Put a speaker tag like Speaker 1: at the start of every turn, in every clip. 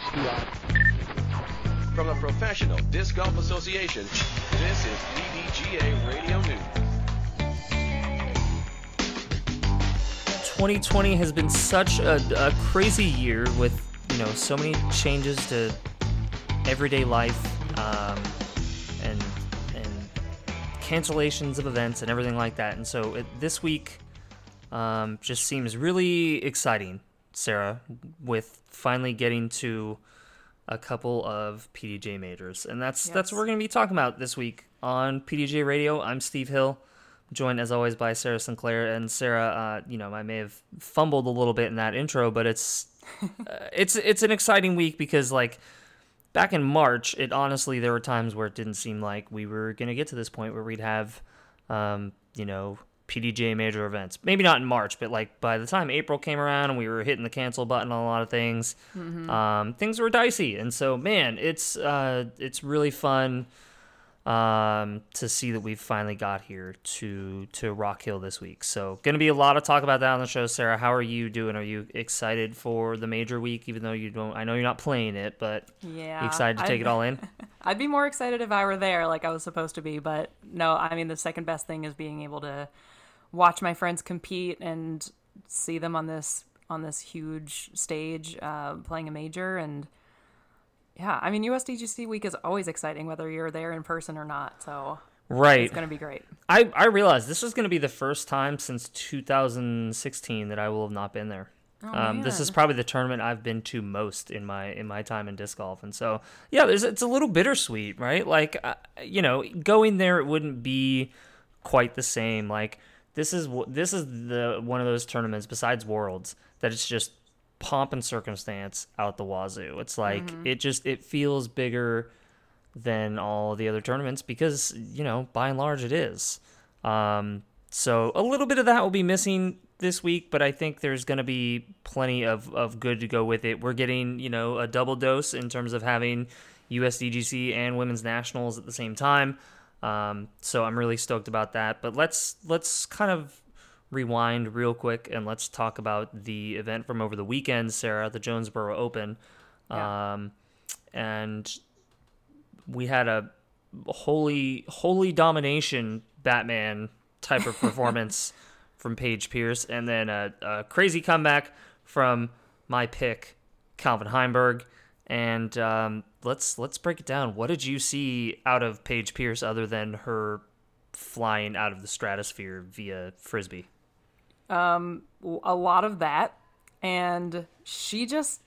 Speaker 1: From the Professional Disc Golf Association, this is PDGA Radio News.
Speaker 2: 2020 has been such a crazy year with, so many changes to everyday life, and cancellations of events and everything like that. And so this week just seems really exciting, Sarah, with finally getting to a couple of PDJ majors. And that's what we're going to be talking about this week on PDJ Radio. I'm Steve Hill, joined as always by Sarah Sinclair. And Sarah, I may have fumbled a little bit in that intro, but it's an exciting week because, back in March, there were times where it didn't seem like we were going to get to this point where we'd have, PDJ major events. Maybe not in March, but by the time April came around and we were hitting the cancel button on a lot of things, things were dicey. And so, man, it's really fun to see that we've finally got here to Rock Hill this week. So going to be a lot of talk about that on the show. Sarah, how are you doing? Are you excited for the major week, even though I know you're not playing it, but
Speaker 3: yeah,
Speaker 2: you excited to take it all in?
Speaker 3: I'd be more excited if I were there like I was supposed to be, but no, the second best thing is being able to watch my friends compete and see them on this huge stage, playing a major. And yeah, USDGC week is always exciting, whether you're there in person or not. So
Speaker 2: right,
Speaker 3: it's going to be great.
Speaker 2: I realized this is going to be the first time since 2016 that I will have not been there. This is probably the tournament I've been to most in my time in disc golf. And so, yeah, it's a little bittersweet, right? Going there, it wouldn't be quite the same. This is the one of those tournaments besides Worlds that it's just pomp and circumstance out the wazoo. It's it feels bigger than all the other tournaments because, by and large it is. So a little bit of that will be missing this week, but I think there's going to be plenty of good to go with it. We're getting, a double dose in terms of having USDGC and Women's Nationals at the same time. So I'm really stoked about that. But let's kind of rewind real quick and let's talk about the event from over the weekend, Sarah, the Jonesboro Open.
Speaker 3: Yeah.
Speaker 2: And we had a holy domination Batman type of performance from Paige Pierce, and then a crazy comeback from my pick, Calvin Heimberg. And let's break it down. What did you see out of Paige Pierce other than her flying out of the stratosphere via Frisbee?
Speaker 3: A lot of that. And she just,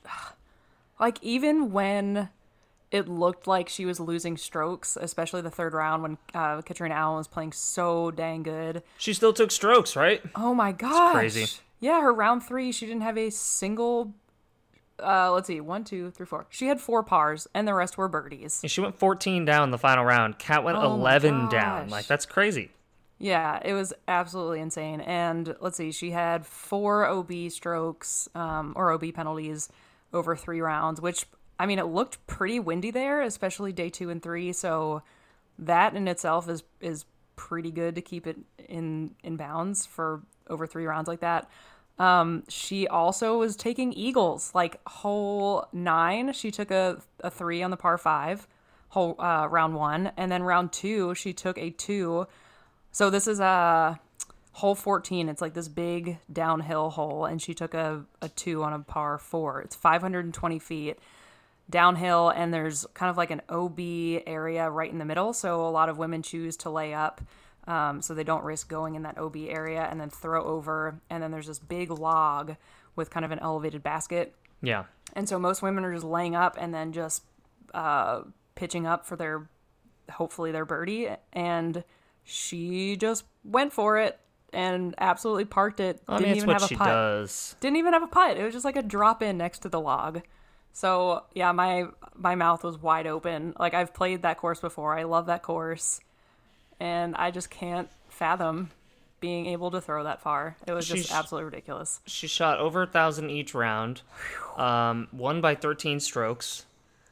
Speaker 3: even when it looked like she was losing strokes, especially the third round when Katrina Allen was playing so dang good.
Speaker 2: She still took strokes, right?
Speaker 3: Oh my gosh.
Speaker 2: It's crazy.
Speaker 3: Yeah, her round 3, she didn't have a single... let's see, 1, 2, 3, 4. She had 4 pars, and the rest were birdies.
Speaker 2: And she went 14 down the final round. Kat went 11 down. That's crazy.
Speaker 3: Yeah, it was absolutely insane. And let's see, she had 4 OB strokes, or OB penalties over 3 rounds, which, it looked pretty windy there, especially day 2 and 3. So that in itself is pretty good to keep it in bounds for over 3 rounds like that. She also was taking eagles, hole 9. She took a 3 on the par 5, round 1. And then round 2, she took a 2. So this is hole 14. It's this big downhill hole. And she took a 2 on a par 4. It's 520 feet downhill. And there's kind of an OB area right in the middle. So a lot of women choose to lay up. So they don't risk going in that OB area and then throw over. And then there's this big log with kind of an elevated basket.
Speaker 2: Yeah.
Speaker 3: And so most women are just laying up and then just pitching up for hopefully their birdie. And she just went for it and absolutely parked it.
Speaker 2: Didn't even have a putt. Does.
Speaker 3: Didn't even have a putt. It was just a drop in next to the log. So yeah, my mouth was wide open. I've played that course before. I love that course. And I just can't fathom being able to throw that far. It was just absolutely ridiculous.
Speaker 2: She shot over 1,000 each round, won by 13 strokes.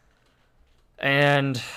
Speaker 2: And,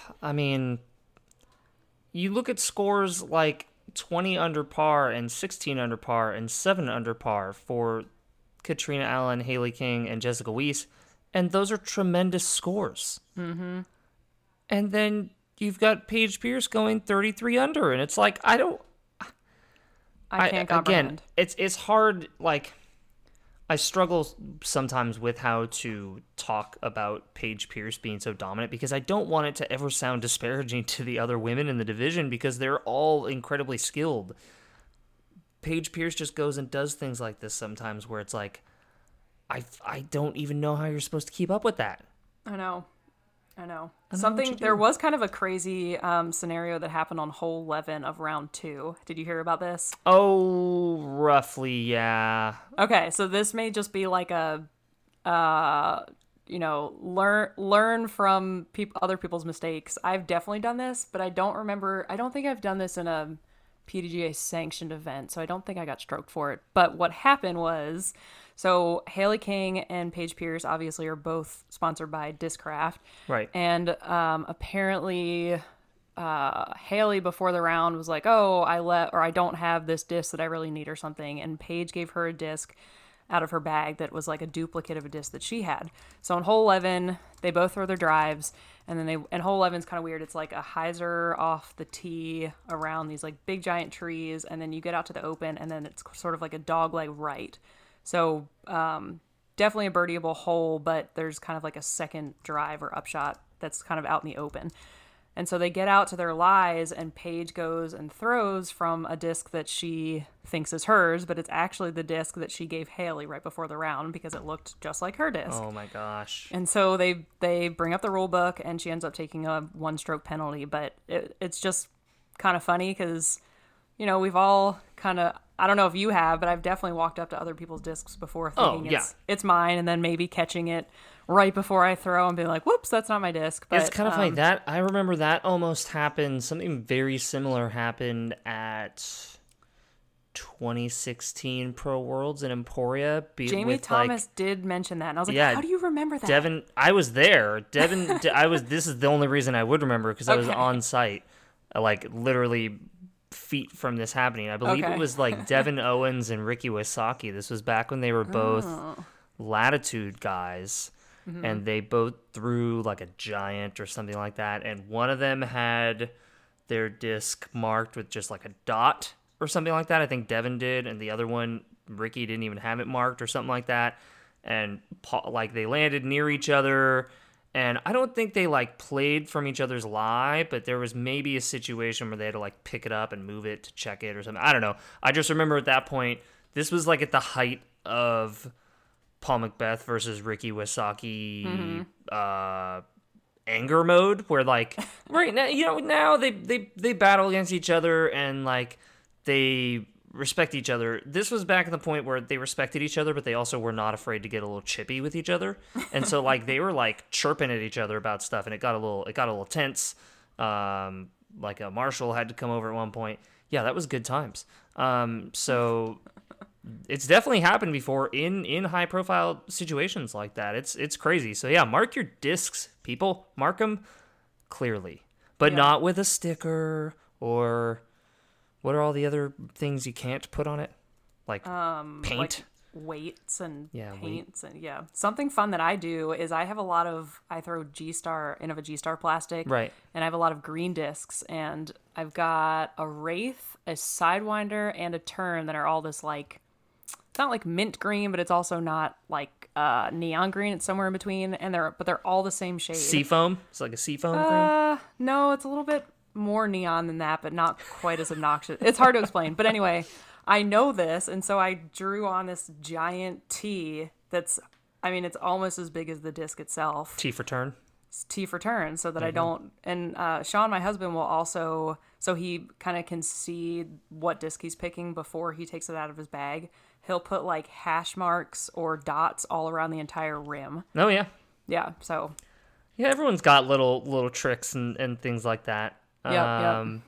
Speaker 2: you look at scores like 20 under par and 16 under par and 7 under par for Katrina Allen, Haley King, and Jessica Weiss, and those are tremendous scores. Mm-hmm. And then you've got Paige Pierce going 33 under, and it's like, I
Speaker 3: can't comprehend.
Speaker 2: Again, it's hard, like, I struggle sometimes with how to talk about Paige Pierce being so dominant because I don't want it to ever sound disparaging to the other women in the division because they're all incredibly skilled. Paige Pierce just goes and does things like this sometimes where it's like, I don't even know how you're supposed to keep up with that.
Speaker 3: I know. There was kind of a crazy scenario that happened on hole 11 of round 2. Did you hear about this?
Speaker 2: Oh, roughly, yeah.
Speaker 3: Okay, so this may just be like a, learn from other people's mistakes. I've definitely done this, but I don't think I've done this in a PDGA sanctioned event, so I don't think I got stroked for it. But what happened was, so Haley King and Paige Pierce obviously are both sponsored by Discraft.
Speaker 2: Right.
Speaker 3: And apparently Haley before the round was like, oh, I don't have this disc that I really need or something. And Paige gave her a disc out of her bag that was like a duplicate of a disc that she had. So on hole 11, they both throw their drives. And then and hole 11 is kind of weird. It's like a hyzer off the tee around these like big giant trees. And then you get out to the open and then it's sort of like a dogleg right. So definitely a birdieable hole, but there's kind of like a second drive or upshot that's kind of out in the open. And so they get out to their lies, and Paige goes and throws from a disc that she thinks is hers, but it's actually the disc that she gave Haley right before the round because it looked just like her disc.
Speaker 2: Oh my gosh.
Speaker 3: And so they bring up the rule book, and she ends up taking a 1-stroke penalty. But it's just kind of funny because, we've all kind of, I don't know if you have, but I've definitely walked up to other people's discs before thinking it's mine, and then maybe catching it right before I throw and being like, whoops, that's not my disc. But
Speaker 2: it's kind of funny. That I remember that almost happened. Something very similar happened at 2016 Pro Worlds in Emporia.
Speaker 3: Jamie Thomas did mention that, and I was like, how do you remember that?
Speaker 2: Devin, I was there. Devin, this is the only reason I would remember because I was on site, like literally feet from this happening. I believe it was like Devin Owens and Ricky Wysocki. This was back when they were both Latitude guys. Mm-hmm. And they both threw like a giant or something like that. And one of them had their disc marked with just like a dot or something like that. I think Devin did. And the other one, Ricky, didn't even have it marked or something like that. And like they landed near each other. And I don't think they like played from each other's lie, but there was maybe a situation where they had to like pick it up and move it to check it or something. I don't know. I just remember at that point, this was like at the height of Paul McBeth versus Ricky Wysocki anger mode, where like right now, now they battle against each other and like they respect each other. This was back at the point where they respected each other, but they also were not afraid to get a little chippy with each other. And so like they were like chirping at each other about stuff, and it got a little tense. Like a Marshall had to come over at one point. Yeah, that was good times. So it's definitely happened before in high profile situations like that. It's crazy. So yeah, mark your discs, people. Mark them clearly, but not with a sticker or what are all the other things you can't put on it? Like paint,
Speaker 3: like weights and paints and Something fun that I do is I throw G-Star in of a G-Star plastic,
Speaker 2: right? And
Speaker 3: I have a lot of green discs, and I've got a Wraith, a Sidewinder, and a Turn that are all this like. It's not like mint green, but it's also not like neon green. It's somewhere in between, and they're all the same shade.
Speaker 2: Seafoam? It's like a seafoam green?
Speaker 3: No, it's a little bit more neon than that, but not quite as obnoxious. It's hard to explain. But anyway, I know this, and so I drew on this giant T that's, it's almost as big as the disc itself.
Speaker 2: T for turn?
Speaker 3: It's T for turn, so that I don't... And Sean, my husband, will also... So he kind of can see what disc he's picking before he takes it out of his bag. He'll put like hash marks or dots all around the entire rim.
Speaker 2: Oh yeah.
Speaker 3: Yeah. So.
Speaker 2: Yeah, everyone's got little tricks and things like that.
Speaker 3: Yeah.
Speaker 2: And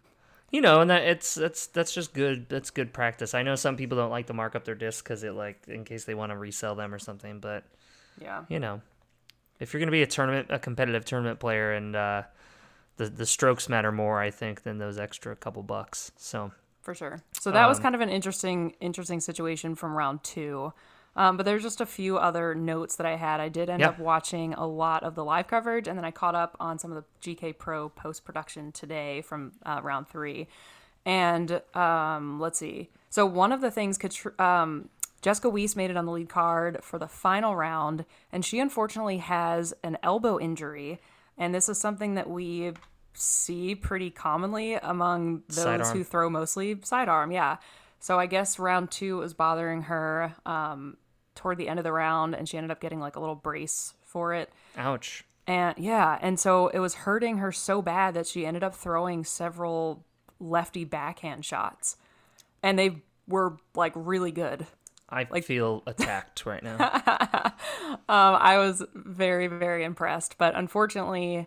Speaker 2: that's just good. That's good practice. I know some people don't like to mark up their discs because it like in case they want to resell them or something. But
Speaker 3: yeah,
Speaker 2: if you're gonna be a competitive tournament player, and the strokes matter more, I think, than those extra couple bucks. So.
Speaker 3: For sure. So that was kind of an interesting situation from round 2. But there's just a few other notes that I had. I did end up watching a lot of the live coverage, and then I caught up on some of the GK Pro post-production today from round 3. And let's see. So one of the things, Jessica Weiss made it on the lead card for the final round, and she unfortunately has an elbow injury. And this is something that we see pretty commonly among those who throw mostly sidearm. Yeah. So I guess round 2 was bothering her toward the end of the round, and she ended up getting like a little brace for it.
Speaker 2: Ouch.
Speaker 3: And so it was hurting her so bad that she ended up throwing several lefty backhand shots, and they were like really good.
Speaker 2: I feel attacked right now.
Speaker 3: I was very, very impressed, but unfortunately,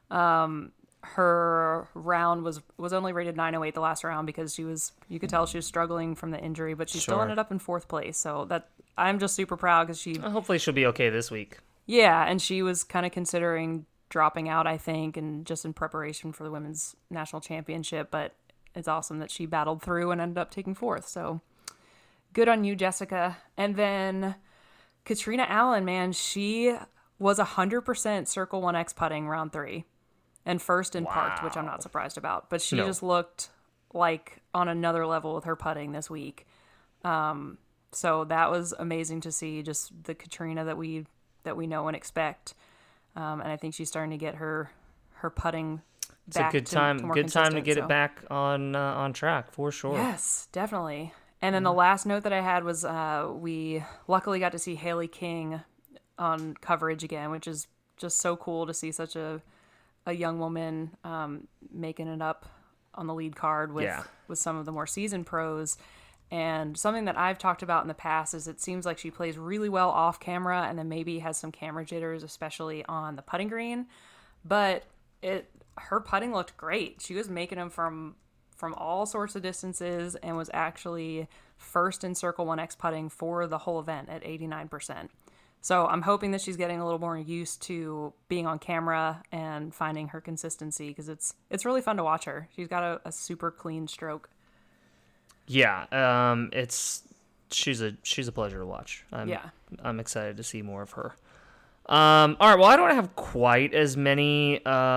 Speaker 3: her round was only rated 908 the last round because you could tell she was struggling from the injury, but she still ended up in 4th place. So that I'm just super proud because
Speaker 2: hopefully she'll be okay this week.
Speaker 3: Yeah, and she was kind of considering dropping out, I think, and just in preparation for the women's national championship. But it's awesome that she battled through and ended up taking 4th. So good on you, Jessica. And then Katrina Allen, man, she was 100% Circle 1X putting round 3. And first in parked, which I'm not surprised about. But she just looked like on another level with her putting this week. So that was amazing to see, just the Katrina that we know and expect. And I think she's starting to get her putting back.
Speaker 2: It's a good time to get it back on track for sure.
Speaker 3: Yes, definitely. And then the last note that I had was we luckily got to see Haley King on coverage again, which is just so cool to see such a young woman making it up on the lead card with some of the more seasoned pros. And something that I've talked about in the past is it seems like she plays really well off camera and then maybe has some camera jitters, especially on the putting green. But her putting looked great. She was making them from all sorts of distances and was actually first in Circle 1X putting for the whole event at 89%. So I'm hoping that she's getting a little more used to being on camera and finding her consistency because it's really fun to watch her. She's got a super clean stroke.
Speaker 2: Yeah, she's a pleasure to watch. I'm excited to see more of her. All right, well, I don't have quite as many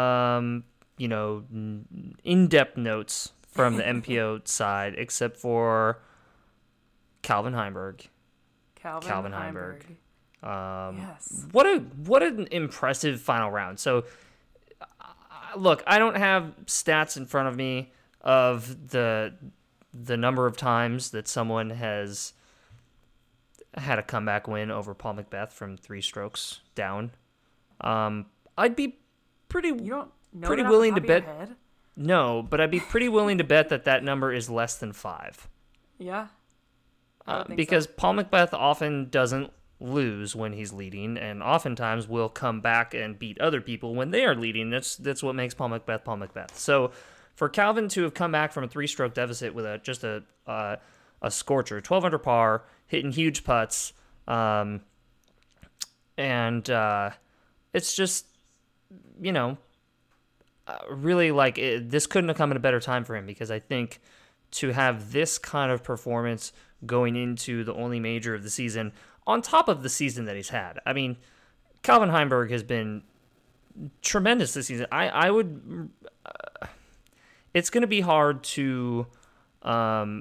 Speaker 2: in-depth notes from the MPO side except for Calvin Heimburg. Calvin Heimburg.
Speaker 3: Yes.
Speaker 2: What an impressive final round. So, look, I don't have stats in front of me of the number of times that someone has had a comeback win over Paul McBeth from 3 strokes down. I'd be pretty willing to bet. No, but I'd be pretty willing to bet that number is less than 5.
Speaker 3: Yeah.
Speaker 2: Because Paul McBeth often doesn't lose when he's leading, and oftentimes will come back and beat other people when they are leading. That's what makes Paul McBeth Paul McBeth. So for Calvin to have come back from a 3-stroke deficit with a scorcher, 12 under par, hitting huge putts, and it's just really like this couldn't have come at a better time for him, because I think to have this kind of performance going into the only major of the season, on top of the season that he's had. I mean, Calvin Heimburg has been tremendous this season. I would... it's going to be hard to... right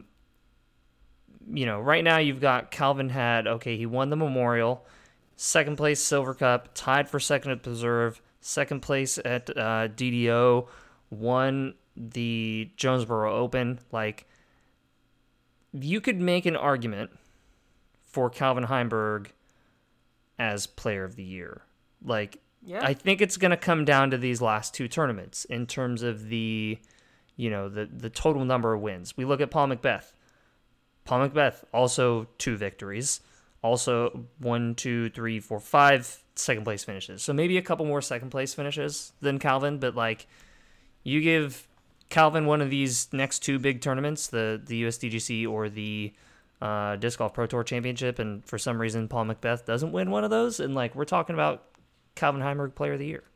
Speaker 2: now you've got Calvin he won the Memorial, second place Silver Cup, tied for second at Preserve, second place at DDO, won the Jonesboro Open. Like, you could make an argument for Calvin Heimburg as player of the year. Like, I think it's going to come down to these last 2 tournaments in terms of the total number of wins. We look at Paul McBeth. Paul McBeth, also 2 victories. Also 1, 2, 3, 4, 5 second place finishes. So maybe a couple more second place finishes than Calvin, but like, you give Calvin one of these next 2 big tournaments, the USDGC or the Disc Golf Pro Tour Championship, and for some reason Paul McBeth doesn't win one of those, and like, we're talking about Calvin Heimburg Player of the Year.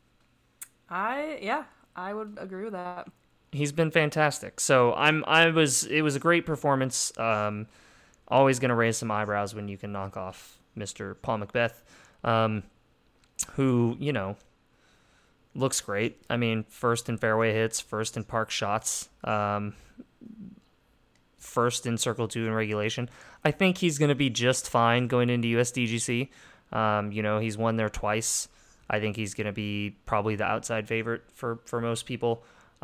Speaker 3: I would agree with that.
Speaker 2: He's been fantastic. So it was a great performance. always going to raise some eyebrows when you can knock off Mr. Paul Macbeth, who, you know, looks great. I mean, first in fairway hits, first in park shots, first in Circle 2 in regulation. I think he's going to be just fine going into USDGC. You know, he's won there twice. I think he's going to be probably the outside favorite for most people.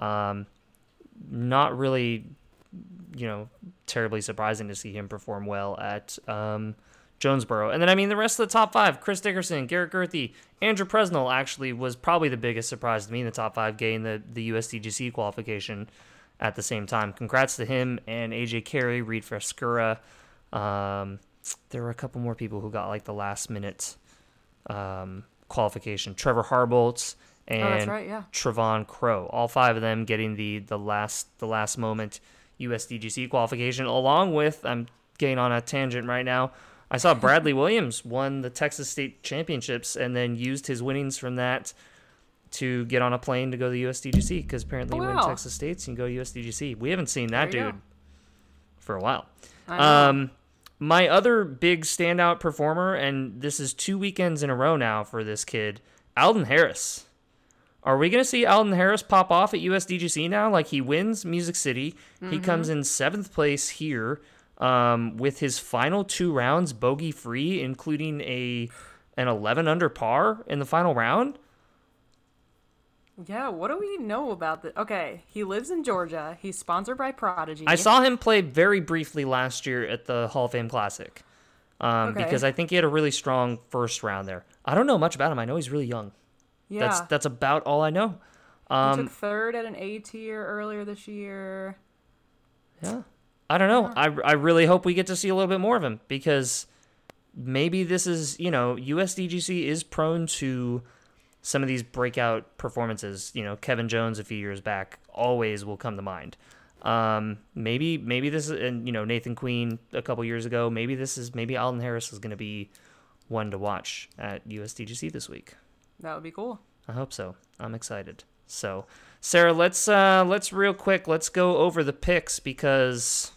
Speaker 2: Not really, you know, terribly surprising to see him perform well at Jonesboro. And then, I mean, the rest of the top 5, Chris Dickerson, Garrett Gurthey, Andrew Presnell actually was probably the biggest surprise to me in the top 5 getting the USDGC qualification at the same time. Congrats to him and AJ Carey, Reed Frescura. There were a couple more people who got like the last minute qualification. Trevor Harboldt and Trevon Crow. All 5 of them getting the last moment USDGC qualification, along with, I'm getting on a tangent right now, I saw Bradley Williams won the Texas State Championships and then used his winnings from that to get on a plane to go to the USDGC, because apparently you win Texas States, you can go to USDGC. We haven't seen that dude for a while. My other big standout performer, and this is 2 weekends in a row now for this kid, Alden Harris. Are we going to see Alden Harris pop off at USDGC now? Like, he wins Music City. He comes in 7th place here with his final 2 rounds bogey-free, including an 11 under par in the final round.
Speaker 3: Yeah, what do we know about this? Okay, he lives in Georgia. He's sponsored by Prodigy.
Speaker 2: I saw him play very briefly last year at the Hall of Fame Classic because I think he had a really strong first round there. I don't know much about him. I know he's really young.
Speaker 3: Yeah.
Speaker 2: That's about all I know.
Speaker 3: He took 3rd at an A tier earlier this year.
Speaker 2: Yeah. I don't know. I really hope we get to see a little bit more of him, because maybe this is, you know, USDGC is prone to some of these breakout performances. You know, Kevin Jones a few years back always will come to mind. Maybe this is, and, you know, Nathan Queen a couple years ago. Maybe Alden Harris is going to be one to watch at USDGC this week.
Speaker 3: That would be cool.
Speaker 2: I hope so. I'm excited. So, Sarah, let's real quick, let's go over the picks because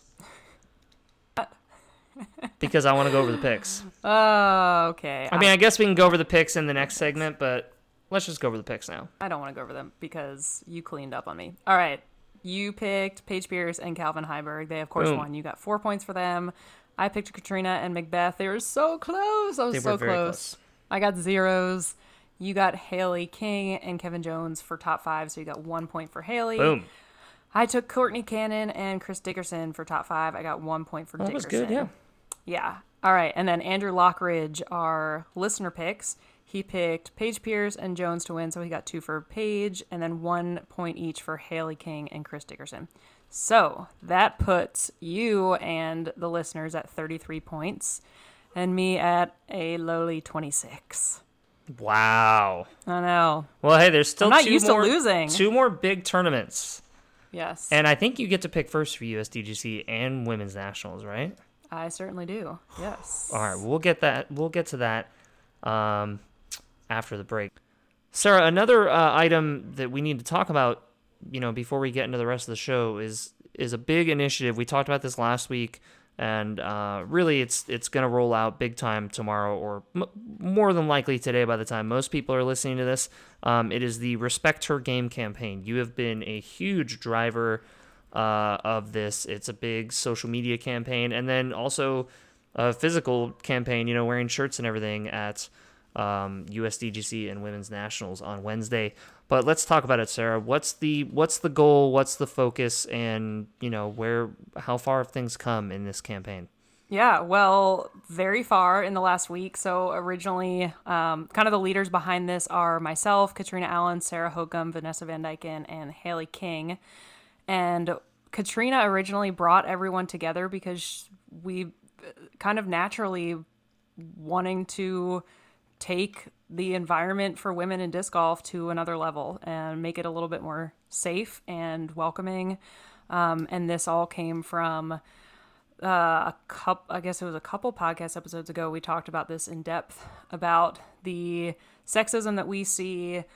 Speaker 2: I want to go over the picks.
Speaker 3: Okay.
Speaker 2: I mean, I guess we can go over the picks in the next segment, but let's just go over the picks now.
Speaker 3: I don't want to go over them because you cleaned up on me. All right. You picked Paige Pierce and Calvin Heiberg. They, of course, won. You got 4 points for them. I picked Katrina and Macbeth. They were so close. I was so close. I got 0s. You got Haley King and Kevin Jones for top 5, so you got 1 point for Haley.
Speaker 2: Boom.
Speaker 3: I took Courtney Cannon and Chris Dickerson for top 5. I got 1 point for Dickerson.
Speaker 2: That was good, yeah.
Speaker 3: Yeah. All right, and then Andrew Lockridge, our listener picks. He picked Paige Pierce and Jones to win, so he got 2 for Paige, and then 1 point each for Haley King and Chris Dickerson. So that puts you and the listeners at 33 points, and me at a lowly 26.
Speaker 2: Wow.
Speaker 3: I know.
Speaker 2: Well, hey, there's still
Speaker 3: I'm not used to losing.
Speaker 2: 2 more big tournaments.
Speaker 3: Yes.
Speaker 2: And I think you get to pick first for USDGC and Women's Nationals, right?
Speaker 3: I certainly do. Yes.
Speaker 2: All right, we'll get to that after the break. Sarah, another item that we need to talk about, you know, before we get into the rest of the show is a big initiative. We talked about this last week. And really, it's going to roll out big time tomorrow, or more than likely today by the time most people are listening to this. It is the Respect Her Game campaign. You have been a huge driver of this. It's a big social media campaign, and then also a physical campaign, you know, wearing shirts and everything at USDGC and Women's Nationals on Wednesday. But let's talk about it, Sarah. What's the goal? What's the focus? And, you know, how far have things come in this campaign?
Speaker 3: Yeah, well, very far in the last week. So originally, kind of the leaders behind this are myself, Katrina Allen, Sarah Hokum, Vanessa Van Dyken, and Haley King. And Katrina originally brought everyone together because we kind of naturally wanting to take the environment for women in disc golf to another level and make it a little bit more safe and welcoming. And this all came from I guess it was a couple podcast episodes ago. We talked about this in depth about the sexism that we see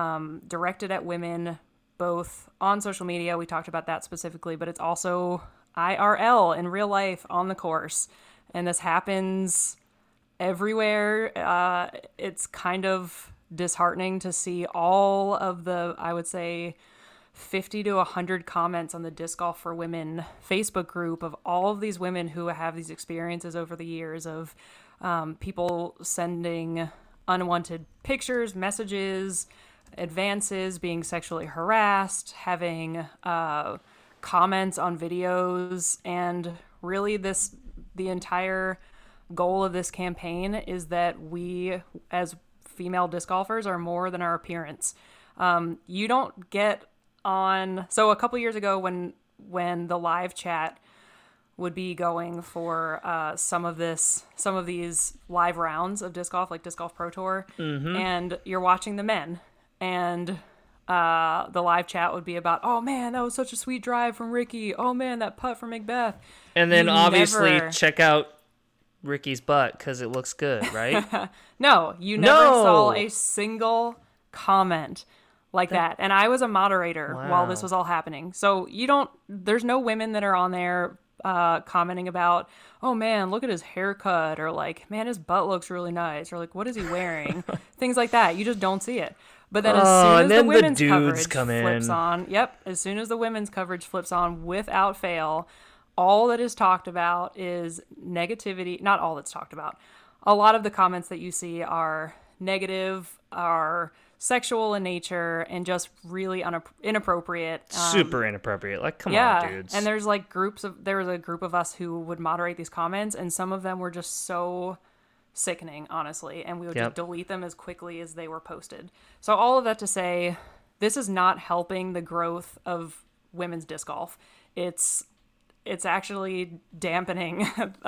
Speaker 3: directed at women, both on social media. We talked about that specifically, but it's also IRL in real life on the course. And this happens everywhere. It's kind of disheartening to see all of the, I would say, 50 to 100 comments on the Disc Golf for Women Facebook group of all of these women who have these experiences over the years of people sending unwanted pictures, messages, advances, being sexually harassed, having comments on videos. And really the entire goal of this campaign is that we as female disc golfers are more than our appearance. You don't get on. So a couple years ago when the live chat would be going for some of these live rounds of disc golf, like Disc Golf Pro Tour, and you're watching the men, and the live chat would be about, oh man, that was such a sweet drive from Ricky. Oh man, that putt from Macbeth.
Speaker 2: And then obviously check out Ricky's butt because it looks good, right?
Speaker 3: No, you never saw a single comment like that. And I was a moderator while this was all happening. So there's no women that are on there commenting about, oh man, look at his haircut, or like, man, his butt looks really nice, or like, what is he wearing? Things like that. You just don't see it. But then as soon as the women's coverage flips on, as soon as the women's coverage flips on, without fail, all that is talked about is negativity. Not all that's talked about. A lot of the comments that you see are negative, are sexual in nature, and just really inappropriate.
Speaker 2: Super inappropriate. Like, come on, dudes.
Speaker 3: And there's like there was a group of us who would moderate these comments, and some of them were just so sickening, honestly, and we would just delete them as quickly as they were posted. So all of that to say, this is not helping the growth of women's disc golf. It's actually dampening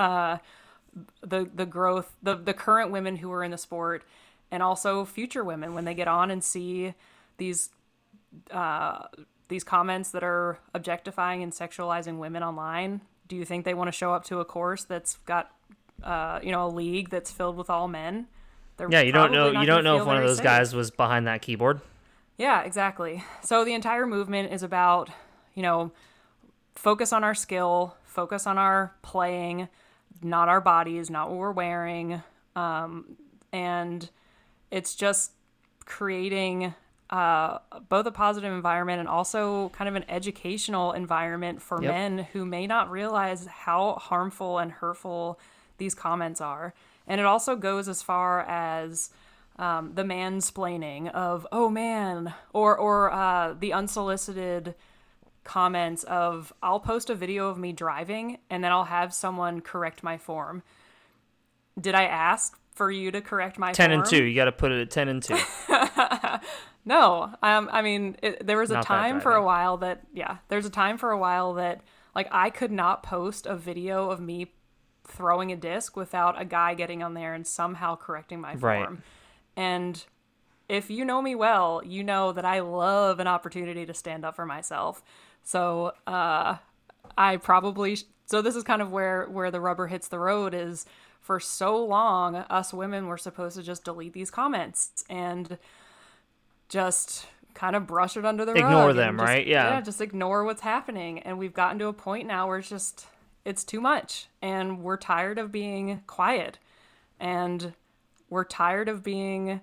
Speaker 3: the growth, the current women who are in the sport, and also future women when they get on and see these comments that are objectifying and sexualizing women online. Do you think they want to show up to a course that's got a league that's filled with all men?
Speaker 2: You don't know if one of those guys was behind that keyboard.
Speaker 3: Yeah, exactly. So the entire movement is about, focus on our skill, focus on our playing, not our bodies, not what we're wearing. And it's just creating both a positive environment and also kind of an educational environment for men who may not realize how harmful and hurtful these comments are. And it also goes as far as the mansplaining of, oh man, or the unsolicited comments of, I'll post a video of me driving and then I'll have someone correct my form. Did I ask for you to correct my
Speaker 2: 10
Speaker 3: form?
Speaker 2: and 2. You got to put it at 10 and 2.
Speaker 3: No. I mean, there was a time for a while that, there's a time for a while that, like, I could not post a video of me throwing a disc without a guy getting on there and somehow correcting my form. And if you know me well, you know that I love an opportunity to stand up for myself. So so this is kind of where the rubber hits the road is, for so long, us women were supposed to just delete these comments and just kind of brush it under the rug.
Speaker 2: Ignore them, right? Yeah,
Speaker 3: just ignore what's happening. And we've gotten to a point now where it's too much. And we're tired of being quiet. And we're tired of being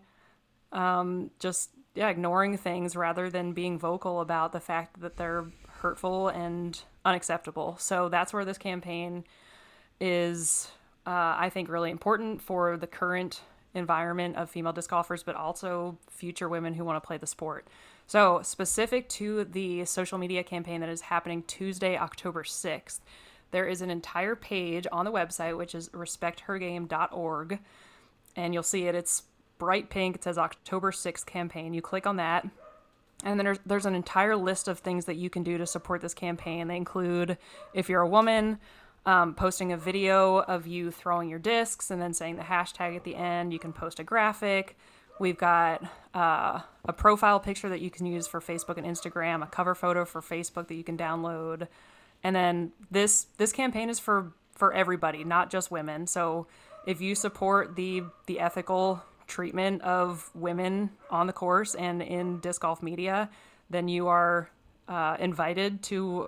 Speaker 3: ignoring things rather than being vocal about the fact that they're hurtful and unacceptable. So that's where this campaign is, I think, really important for the current environment of female disc golfers, but also future women who want to play the sport. So specific to the social media campaign that is happening Tuesday, October 6th, there is an entire page on the website, which is respecthergame.org. And you'll see it. It's bright pink. It says October 6th campaign. You click on that. And then there's an entire list of things that you can do to support this campaign. They include, if you're a woman, posting a video of you throwing your discs and then saying the hashtag at the end. You can post a graphic. We've got a profile picture that you can use for Facebook and Instagram, a cover photo for Facebook that you can download. And then this campaign is for everybody, not just women. So if you support the ethical treatment of women on the course and in disc golf media, then you are invited to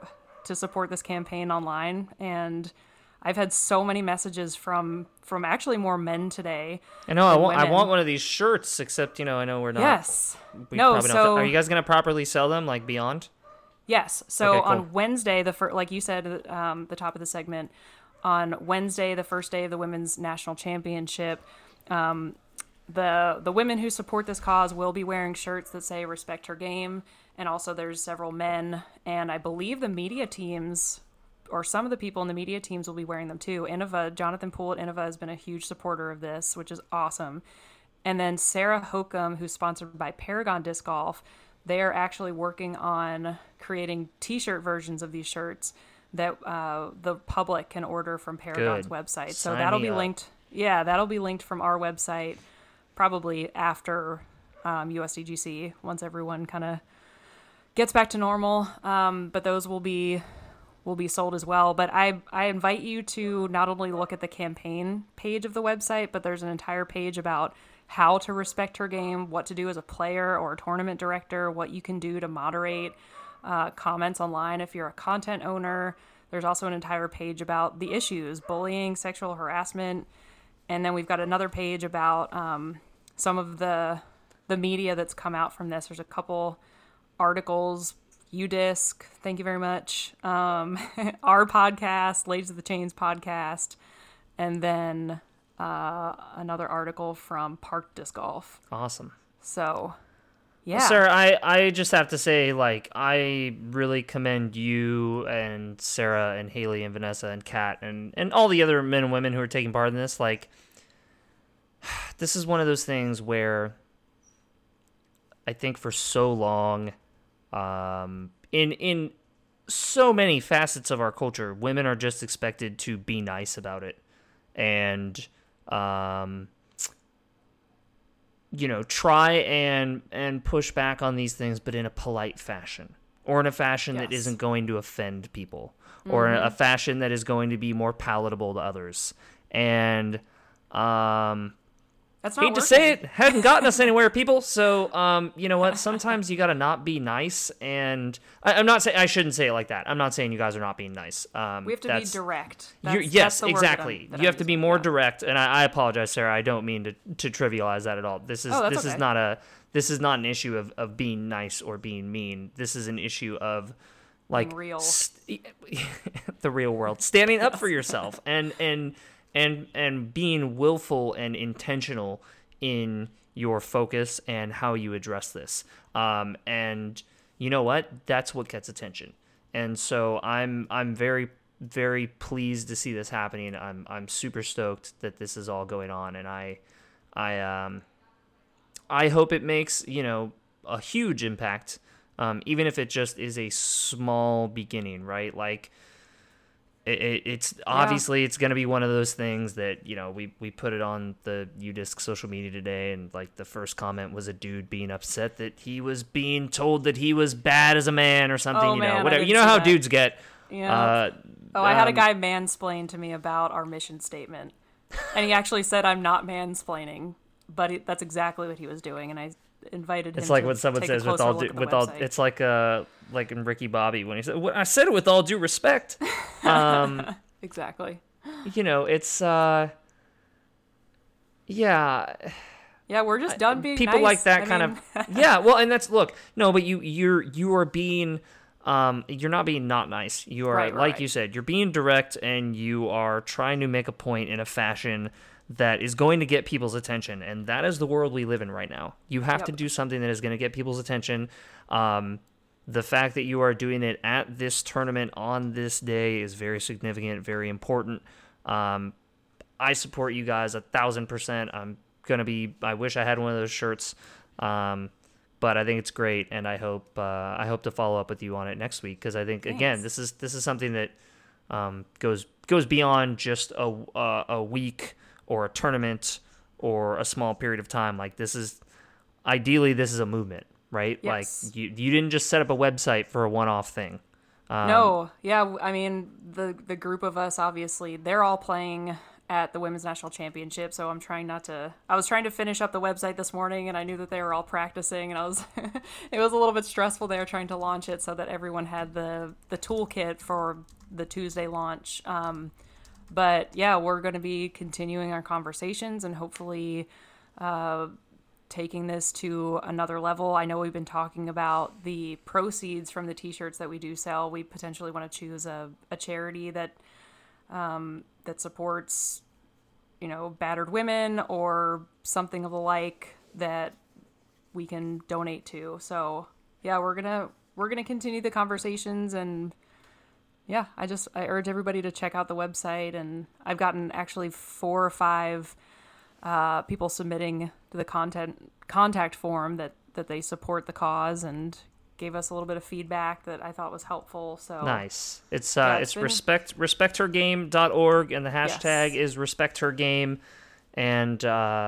Speaker 3: to support this campaign online, and I've had so many messages from actually more men today.
Speaker 2: I know. I want one of these shirts. Except, I know we're not.
Speaker 3: Yes.
Speaker 2: Are you guys gonna properly sell them like Beyond?
Speaker 3: Yes. So
Speaker 2: Okay, cool.
Speaker 3: on Wednesday, like you said, the top of the segment, on Wednesday, the first day of the Women's National Championship, the women who support this cause will be wearing shirts that say "Respect Her Game," and also there's several men, and I believe the media teams, or some of the people in the media teams, will be wearing them too. Jonathan Poole at Innova has been a huge supporter of this, which is awesome. And then Sarah Hokum, who's sponsored by Paragon Disc Golf, they are actually working on creating t-shirt versions of these shirts that the public can order from Paragon's website. So that'll be linked. Yeah, that'll be linked from our website probably after USDGC, once everyone kind of gets back to normal. But those will be sold as well. But I invite you to not only look at the campaign page of the website, but there's an entire page about how to respect her game, what to do as a player or a tournament director, what you can do to moderate comments online if you're a content owner. There's also an entire page about the issues, bullying, sexual harassment. And then we've got another page about some of the media that's come out from this. There's a couple articles, UDisc, thank you very much, our podcast, Ladies of the Chains podcast, and then another article from Park Disc Golf.
Speaker 2: Awesome.
Speaker 3: So, yeah.
Speaker 2: Sarah, I just have to say, like, I really commend you and Sarah and Haley and Vanessa and Kat and all the other men and women who are taking part in this. Like, this is one of those things where I think for so long, in so many facets of our culture, women are just expected to be nice about it and try and push back on these things, but in a polite fashion, or in a fashion that isn't going to offend people, or in a fashion that is going to be more palatable to others. And
Speaker 3: that's not
Speaker 2: hate to say it, hadn't gotten us anywhere, people. So, you know what? Sometimes you got to not be nice. And I'm not saying, I shouldn't say it like that. I'm not saying you guys are not being nice.
Speaker 3: We have to be direct.
Speaker 2: Yes, exactly. You have to be more direct. And I apologize, Sarah. I don't mean to trivialize that at all. This is not an issue of being nice or being mean. This is an issue of like
Speaker 3: real.
Speaker 2: The real world, standing up for yourself and being willful and intentional in your focus and how you address this. And you know what? That's what gets attention. And so I'm very, very pleased to see this happening. I'm super stoked that this is all going on, and I hope it makes, a huge impact, even if it just is a small beginning, right? Like, it's obviously it's going to be one of those things that, we put it on the UDisc social media today, and like the first comment was a dude being upset that he was being told that he was bad as a man or something, whatever. You know how dudes get.
Speaker 3: Yeah. I had a guy mansplain to me about our mission statement, and he actually said I'm not mansplaining, but that's exactly what he was doing, and I invited him.
Speaker 2: It's like
Speaker 3: to
Speaker 2: when someone
Speaker 3: take
Speaker 2: says
Speaker 3: a
Speaker 2: with all
Speaker 3: website.
Speaker 2: it's like in Ricky Bobby when he said, I said it with all due respect.
Speaker 3: Exactly.
Speaker 2: It's yeah,
Speaker 3: we're just done being
Speaker 2: people
Speaker 3: nice.
Speaker 2: like that of yeah. Well, and that's but you are being you're not being not nice. You are right. You said, you're being direct, and you are trying to make a point in a fashion that is going to get people's attention, and that is the world we live in right now. You have to do something that is going to get people's attention. The fact that you are doing it at this tournament on this day is very significant, very important. I support you guys 1,000%. I wish I had one of those shirts, but I think it's great, and I hope to follow up with you on it next week, because I think again this is something that goes beyond just a week or a tournament or a small period of time. Like, this is a movement, right?
Speaker 3: Yes.
Speaker 2: Like, you didn't just set up a website for a one-off thing.
Speaker 3: No, yeah, I mean, the group of us, obviously, they're all playing at the Women's National Championship, so I'm trying not to... I was trying to finish up the website this morning, and I knew that they were all practicing, and I was... it was a little bit stressful there trying to launch it so that everyone had the toolkit for the Tuesday launch. But yeah, we're going to be continuing our conversations and hopefully taking this to another level. I know we've been talking about the proceeds from the t-shirts that we do sell. We potentially want to choose a charity that supports, battered women or something of the like that we can donate to. So yeah, we're gonna continue the conversations, and yeah, I urge everybody to check out the website. And I've gotten actually 4 or 5 people submitting to the contact form that they support the cause and gave us a little bit of feedback that I thought was helpful. So
Speaker 2: nice. It's respecthergame.org, and the hashtag is respecthergame, and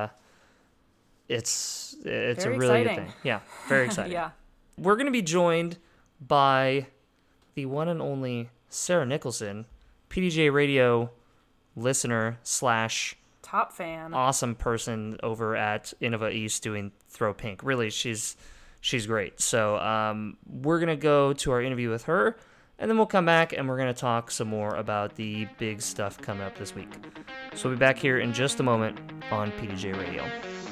Speaker 2: it's
Speaker 3: very
Speaker 2: a really
Speaker 3: exciting.
Speaker 2: good thing. Yeah, very exciting.
Speaker 3: Yeah.
Speaker 2: We're going to be joined by the one and only Sarah Nicholson, PDJ Radio listener /
Speaker 3: top fan,
Speaker 2: awesome person over at Innova East doing Throw Pink. Really, she's great. So we're going to go to our interview with her, and then we'll come back and we're going to talk some more about the big stuff coming up this week. So we'll be back here in just a moment on PDJ Radio.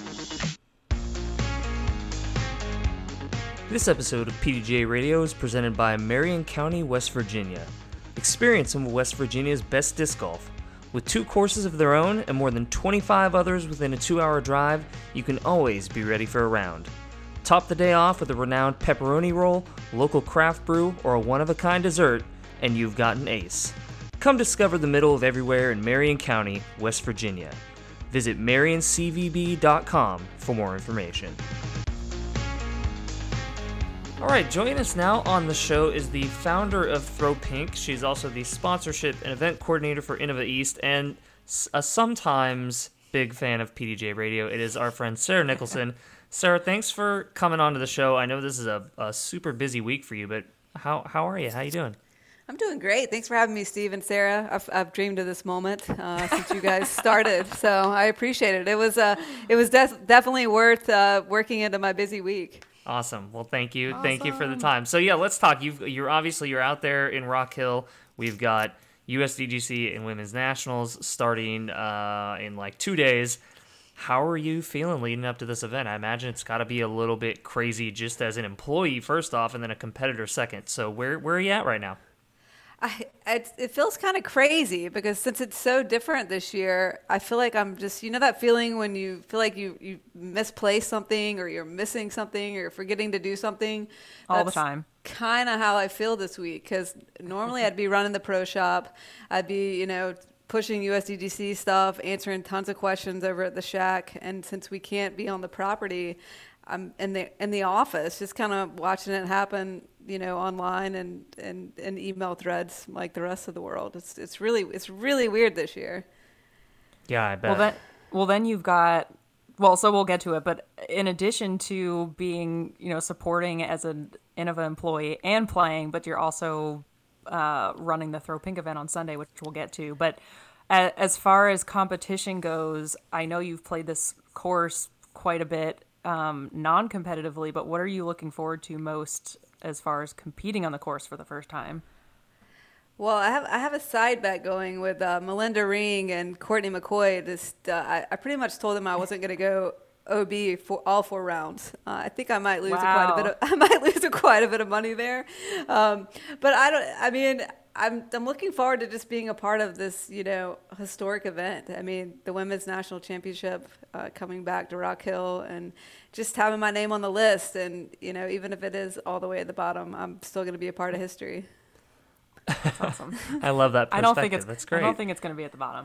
Speaker 2: This episode of PDJ Radio is presented by Marion County, West Virginia. Experience some of West Virginia's best disc golf. With 2 courses of their own and more than 25 others within a 2-hour drive, you can always be ready for a round. Top the day off with a renowned pepperoni roll, local craft brew, or a one-of-a-kind dessert, and you've got an ace. Come discover the middle of everywhere in Marion County, West Virginia. Visit marioncvb.com for more information. All right, joining us now on the show is the founder of Throw Pink. She's also the sponsorship and event coordinator for Innova East, and a sometimes big fan of PDJ Radio. It is our friend Sarah Nicholson. Sarah, thanks for coming on to the show. I know this is a super busy week for you, but how are you? How you doing?
Speaker 4: I'm doing great. Thanks for having me, Steve and Sarah. I've dreamed of this moment since you guys started, so I appreciate it. It was definitely worth working into my busy week.
Speaker 2: Awesome. Well, thank you. Awesome. Thank you for the time. So yeah, let's talk. You're out there in Rock Hill. We've got USDGC and Women's Nationals starting in like 2 days. How are you feeling leading up to this event? I imagine it's got to be a little bit crazy just as an employee first off, and then a competitor second. So where are you at right now?
Speaker 4: It feels kind of crazy because since it's so different this year, I feel like I'm just, that feeling when you feel like you misplaced something or you're missing something or you're forgetting to do something.
Speaker 3: All the time.
Speaker 4: Kind of how I feel this week, because normally I'd be running the pro shop. I'd be, pushing USDGC stuff, answering tons of questions over at the shack. And since we can't be on the property, I'm in the office, just kind of watching it happen, online and email threads like the rest of the world. It's really weird this year.
Speaker 2: Yeah, I bet.
Speaker 3: Well, then you've got. So we'll get to it. But in addition to being, supporting as an Innova employee and playing, but you're also running the Throw Pink event on Sunday, which we'll get to. But as far as competition goes, I know you've played this course quite a bit. Non-competitively, but what are you looking forward to most as far as competing on the course for the first time?
Speaker 4: Well, I have a side bet going with Melinda Ring and Courtney McCoy. I pretty much told them I wasn't going to go OB for all 4 rounds. I think I might lose quite a bit of money there. But I'm looking forward to just being a part of this, historic event. I mean, the Women's National Championship coming back to Rock Hill and just having my name on the list. And, even if it is all the way at the bottom, I'm still going to be a part of history.
Speaker 3: That's awesome.
Speaker 2: I love that perspective. That's great.
Speaker 3: I don't think it's going to be at the bottom.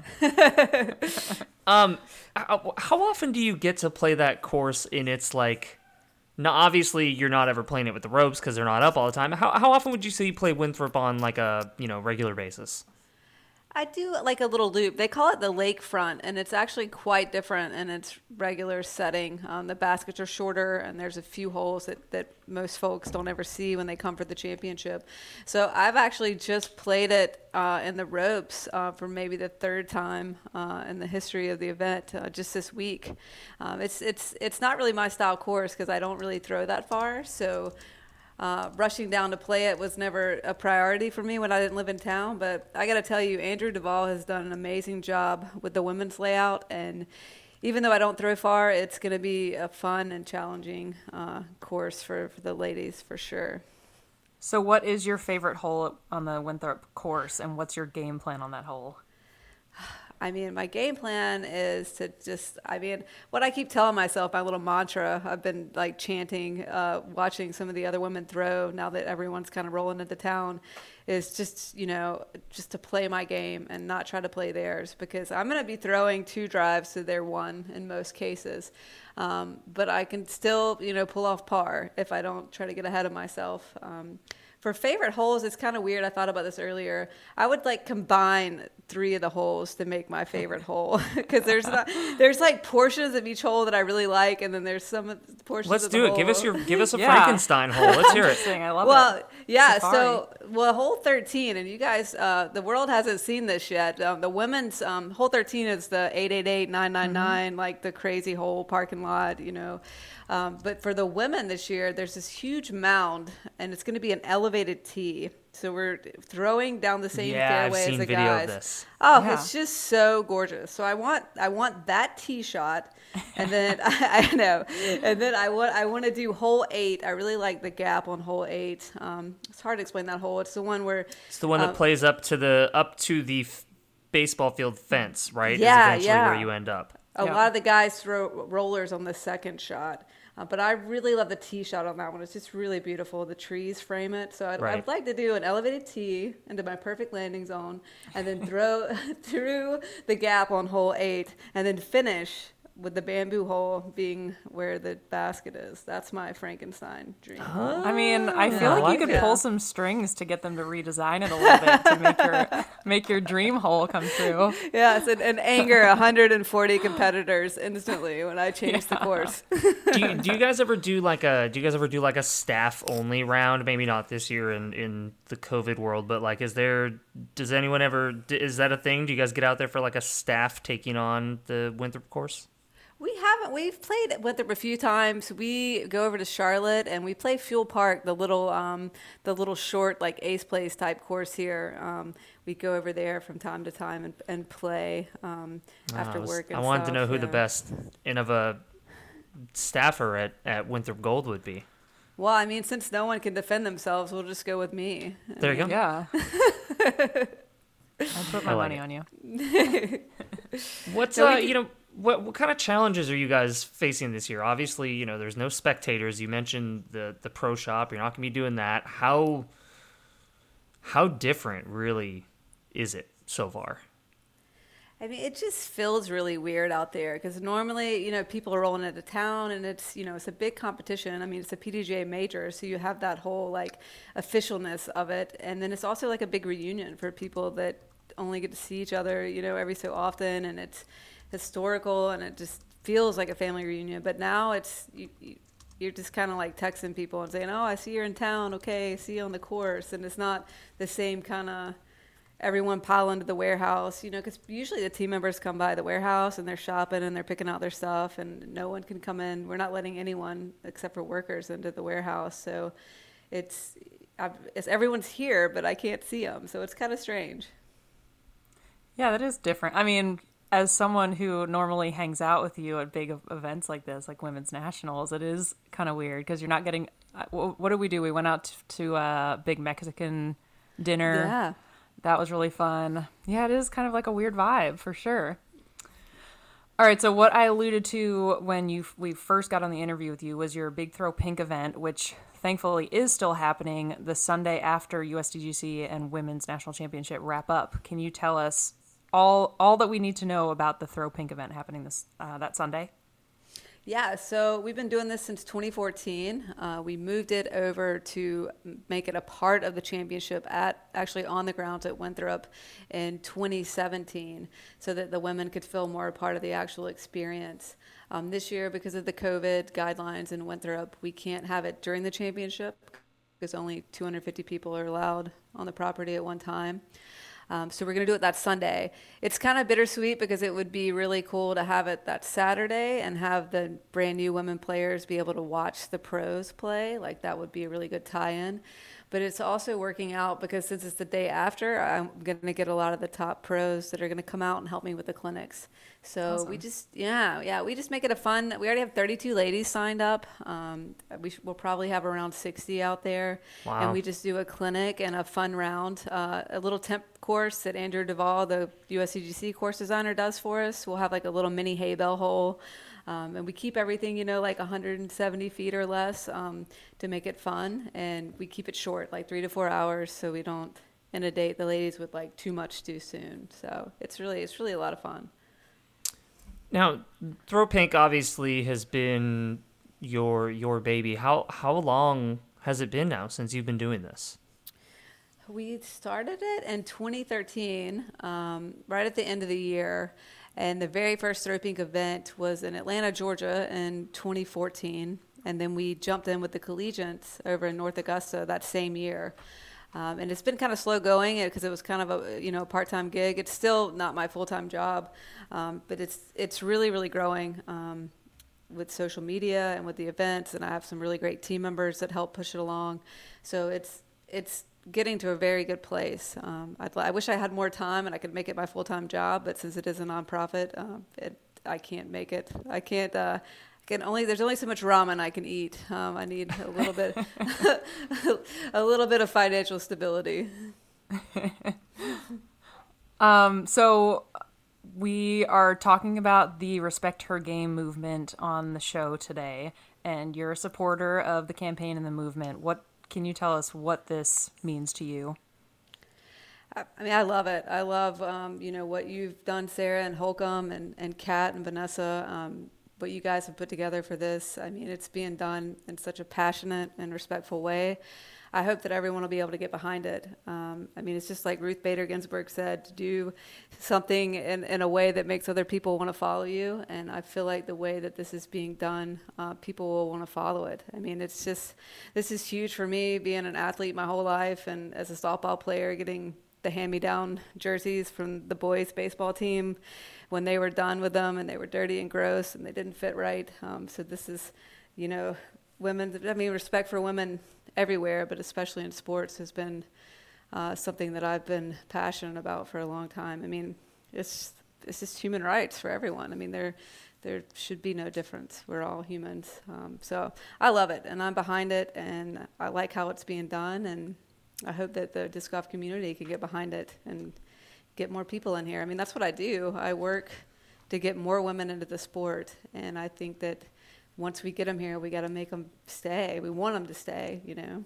Speaker 2: How often do you get to play that course in its like... Now, obviously, you're not ever playing it with the ropes because they're not up all the time. How often would you say you play Winthrop on like a regular basis?
Speaker 4: I do like a little loop. They call it the lakefront, and it's actually quite different in its regular setting. The baskets are shorter, and there's a few holes that most folks don't ever see when they come for the championship. So I've actually just played it in the ropes for maybe the third time in the history of the event just this week. It's not really my style course because I don't really throw that far. So rushing down to play it was never a priority for me when I didn't live in town. But I got to tell you, Andrew Duvall has done an amazing job with the women's layout. And even though I don't throw far, it's going to be a fun and challenging course for the ladies for sure.
Speaker 3: So what is your favorite hole on the Winthrop course, and what's your game plan on that hole?
Speaker 4: I mean, my game plan is to what I keep telling myself, my little mantra, I've been like chanting, watching some of the other women throw now that everyone's kind of rolling into town, is just to play my game and not try to play theirs, because I'm going to be throwing 2 drives to their 1 in most cases. But I can still, pull off par if I don't try to get ahead of myself. For favorite holes, it's kind of weird. I thought about this earlier. I would like combine 3 of the holes to make my favorite hole, because there's like portions of each hole that I really like, and then there's some portions.
Speaker 2: Let's
Speaker 4: of the
Speaker 2: do
Speaker 4: hole.
Speaker 2: it. Give us a Frankenstein hole. Let's hear it.
Speaker 3: I love
Speaker 4: Well,
Speaker 3: it.
Speaker 4: yeah.
Speaker 3: Safari.
Speaker 4: So, hole 13, and you guys, the world hasn't seen this yet. The women's hole 13 is the 888-999, like the crazy hole parking lot, But for the women this year, there's this huge mound, and it's going to be an elevated tee. So we're throwing down the same fairway
Speaker 2: I've
Speaker 4: as
Speaker 2: seen
Speaker 4: the
Speaker 2: video
Speaker 4: guys.
Speaker 2: of this.
Speaker 4: Oh,
Speaker 3: Yeah.
Speaker 4: it's just so gorgeous. So I want that tee shot, and then I know, and then I want to do hole 8. I really like the gap on hole 8. It's hard to explain that hole. It's the one where
Speaker 2: It's the one that plays up to the baseball field fence, right?
Speaker 4: Yeah,
Speaker 2: is eventually
Speaker 4: yeah.
Speaker 2: where you end up.
Speaker 4: a
Speaker 3: Yeah.
Speaker 4: lot of the guys throw rollers on the second shot. But I really love the tee shot on that one. It's just really beautiful. The trees frame it. So
Speaker 2: Right.
Speaker 4: I'd like to do an elevated tee into my perfect landing zone, and then throw through the gap on hole 8, and then finish with the bamboo hole being where the basket is. That's my Frankenstein dream.
Speaker 3: I mean, I feel
Speaker 2: I
Speaker 3: like
Speaker 2: like
Speaker 3: you could
Speaker 4: it.
Speaker 3: pull some strings to get them to redesign it a little bit to make your dream hole come true.
Speaker 4: Yes, and anger 140 competitors instantly when I change the course.
Speaker 2: do you guys ever do like a staff only round? Maybe not this year in the COVID world, but like, is that a thing? Do you guys get out there for like a staff taking on the Winthrop course?
Speaker 4: We haven't. We've played with it a few times. We go over to Charlotte and we play Fuel Park, the little short like Ace Place type course here. We go over there from time to time and play after work. And
Speaker 2: I wanted to
Speaker 4: stuff,
Speaker 2: know who the
Speaker 4: yeah.
Speaker 2: best Innova staffer at Winthrop Gold would be.
Speaker 4: Well, I mean, since no one can defend themselves, we'll just go with me.
Speaker 2: There you go.
Speaker 3: Yeah. I'll put my
Speaker 2: I like
Speaker 3: money
Speaker 2: it.
Speaker 3: on you.
Speaker 2: What's what kind of challenges are you guys facing this year? Obviously, there's no spectators. You mentioned the pro shop. You're not going to be doing that. How different really is it so far?
Speaker 4: I mean, it just feels really weird out there because normally, people are rolling into town and it's a big competition. I mean, it's a PDGA major, so you have that whole like officialness of it. And then it's also like a big reunion for people that only get to see each other, every so often. And it's historical and it just feels like a family reunion. But now it's, you're just kind of like texting people and saying, oh, I see you're in town. Okay, see you on the course. And it's not the same kind of everyone pile into the warehouse, because usually the team members come by the warehouse and they're shopping and they're picking out their stuff and no one can come in. We're not letting anyone except for workers into the warehouse. So it's everyone's here, but I can't see them. So it's kind of strange.
Speaker 3: Yeah, that is different. I mean, as someone who normally hangs out with you at big events like this, like Women's Nationals, it is kind of weird because you're not getting. What did we do? We went out to a big Mexican dinner.
Speaker 4: Yeah.
Speaker 3: That was really fun. Yeah, it is kind of like a weird vibe for sure. All right, so what I alluded to when we first got on the interview with you was your Big Throw Pink event, which thankfully is still happening the Sunday after USDGC and Women's National Championship wrap up. Can you tell us all that we need to know about the Throw Pink event happening that Sunday?
Speaker 4: Yeah, so we've been doing this since 2014. We moved it over to make it a part of the championship actually on the grounds at Winthrop in 2017 so that the women could feel more a part of the actual experience. This year, because of the COVID guidelines in Winthrop, we can't have it during the championship because only 250 people are allowed on the property at one time. So we're going to do it that Sunday. It's kind of bittersweet because it would be really cool to have it that Saturday and have the brand new women players be able to watch the pros play. Like that would be a really good tie-in. But it's also working out because since it's the day after, I'm going to get a lot of the top pros that are going to come out and help me with the clinics. So awesome. we just make it a fun. We already have 32 ladies signed up. We'll probably have around 60 out there.
Speaker 2: Wow.
Speaker 4: And we just do a clinic and a fun round, a little temp course that Andrew Duvall, the USCGC course designer, does for us. We'll have like a little mini hay bale hole. And we keep everything, like 170 feet or less to make it fun. And we keep it short, like 3 to 4 hours, so we don't inundate the ladies with like too much too soon. So it's really a lot of fun.
Speaker 2: Now, Throw Pink obviously has been your baby. How long has it been now since you've been doing this?
Speaker 4: We started it in 2013, right at the end of the year. And the very first Throw Pink event was in Atlanta, Georgia in 2014. And then we jumped in with the Collegiates over in North Augusta that same year. And it's been kind of slow going because it was kind of a part-time gig. It's still not my full-time job, but it's really, really growing with social media and with the events. And I have some really great team members that help push it along. So it's getting to a very good place. I wish I had more time and I could make it my full-time job, but since it is a nonprofit, I can't make it. I can't. There's only so much ramen I can eat. I need a little bit, a little bit of financial stability.
Speaker 3: So we are talking about the Respect Her Game movement on the show today, and you're a supporter of the campaign and the movement. What can you tell us what this means to you?
Speaker 4: I mean, I love it. I love, what you've done, Sarah and Holcomb and Kat and Vanessa, what you guys have put together for this. I mean, it's being done in such a passionate and respectful way. I hope that everyone will be able to get behind it. It's just like Ruth Bader Ginsburg said, to do something in a way that makes other people want to follow you. And I feel like the way that this is being done, people will want to follow it. I mean, this is huge for me, being an athlete my whole life and as a softball player, getting the hand-me-down jerseys from the boys baseball team when they were done with them and they were dirty and gross and they didn't fit right. So this is, respect for women everywhere, but especially in sports has been something that I've been passionate about for a long time. I mean, it's just human rights for everyone. I mean, there should be no difference. We're all humans. So I love it, and I'm behind it, and I like how it's being done, and I hope that the disc golf community can get behind it and get more people in here. I mean, that's what I do. I work to get more women into the sport, and I think that once we get them here, we got to make them stay. We want them to stay,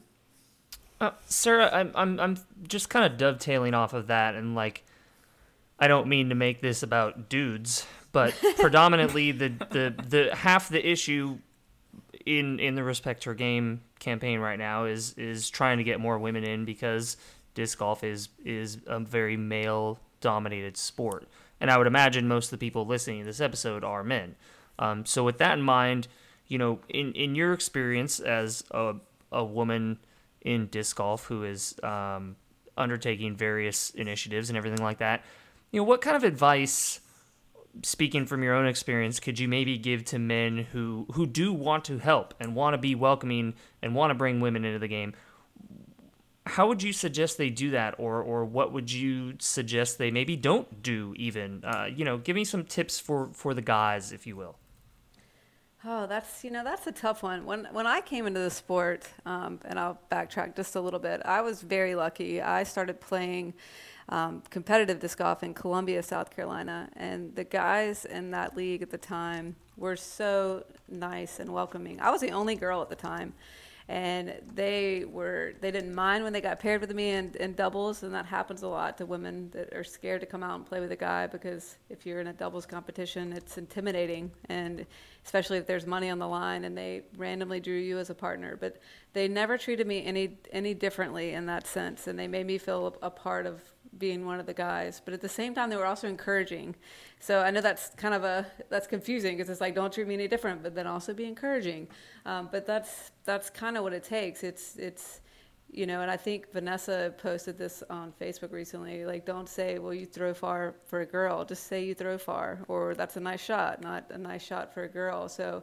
Speaker 2: Sarah, I'm just kind of dovetailing off of that, and I don't mean to make this about dudes, but predominantly the half the issue in the Respect Her Game campaign right now is trying to get more women in because disc golf is a very male dominated sport, and I would imagine most of the people listening to this episode are men. So with that in mind, in your experience as a woman in disc golf who is undertaking various initiatives and everything like that, what kind of advice, speaking from your own experience, could you maybe give to men who do want to help and want to be welcoming and want to bring women into the game? How would you suggest they do that, or what would you suggest they maybe don't do even? Give me some tips for the guys, if you will.
Speaker 4: Oh, that's a tough one. When I came into the sport, and I'll backtrack just a little bit, I was very lucky. I started playing competitive disc golf in Columbia, South Carolina, and the guys in that league at the time were so nice and welcoming. I was the only girl at the time, And they didn't mind when they got paired with me in doubles, and that happens a lot to women that are scared to come out and play with a guy, because if you're in a doubles competition, it's intimidating, and especially if there's money on the line and they randomly drew you as a partner. But they never treated me any differently in that sense, and they made me feel a part of being one of the guys. But at the same time, they were also encouraging. So I know that's kind of that's confusing, because it's like, don't treat me any different, but then also be encouraging. But that's kind of what it takes. It's and I think Vanessa posted this on Facebook recently, like, don't say, well, you throw far for a girl, just say you throw far, or that's a nice shot, not a nice shot for a girl. So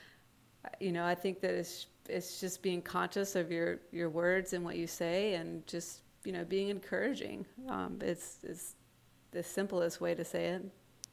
Speaker 4: I think that it's just being conscious of your words and what you say, and just being encouraging. It's the simplest way to say it.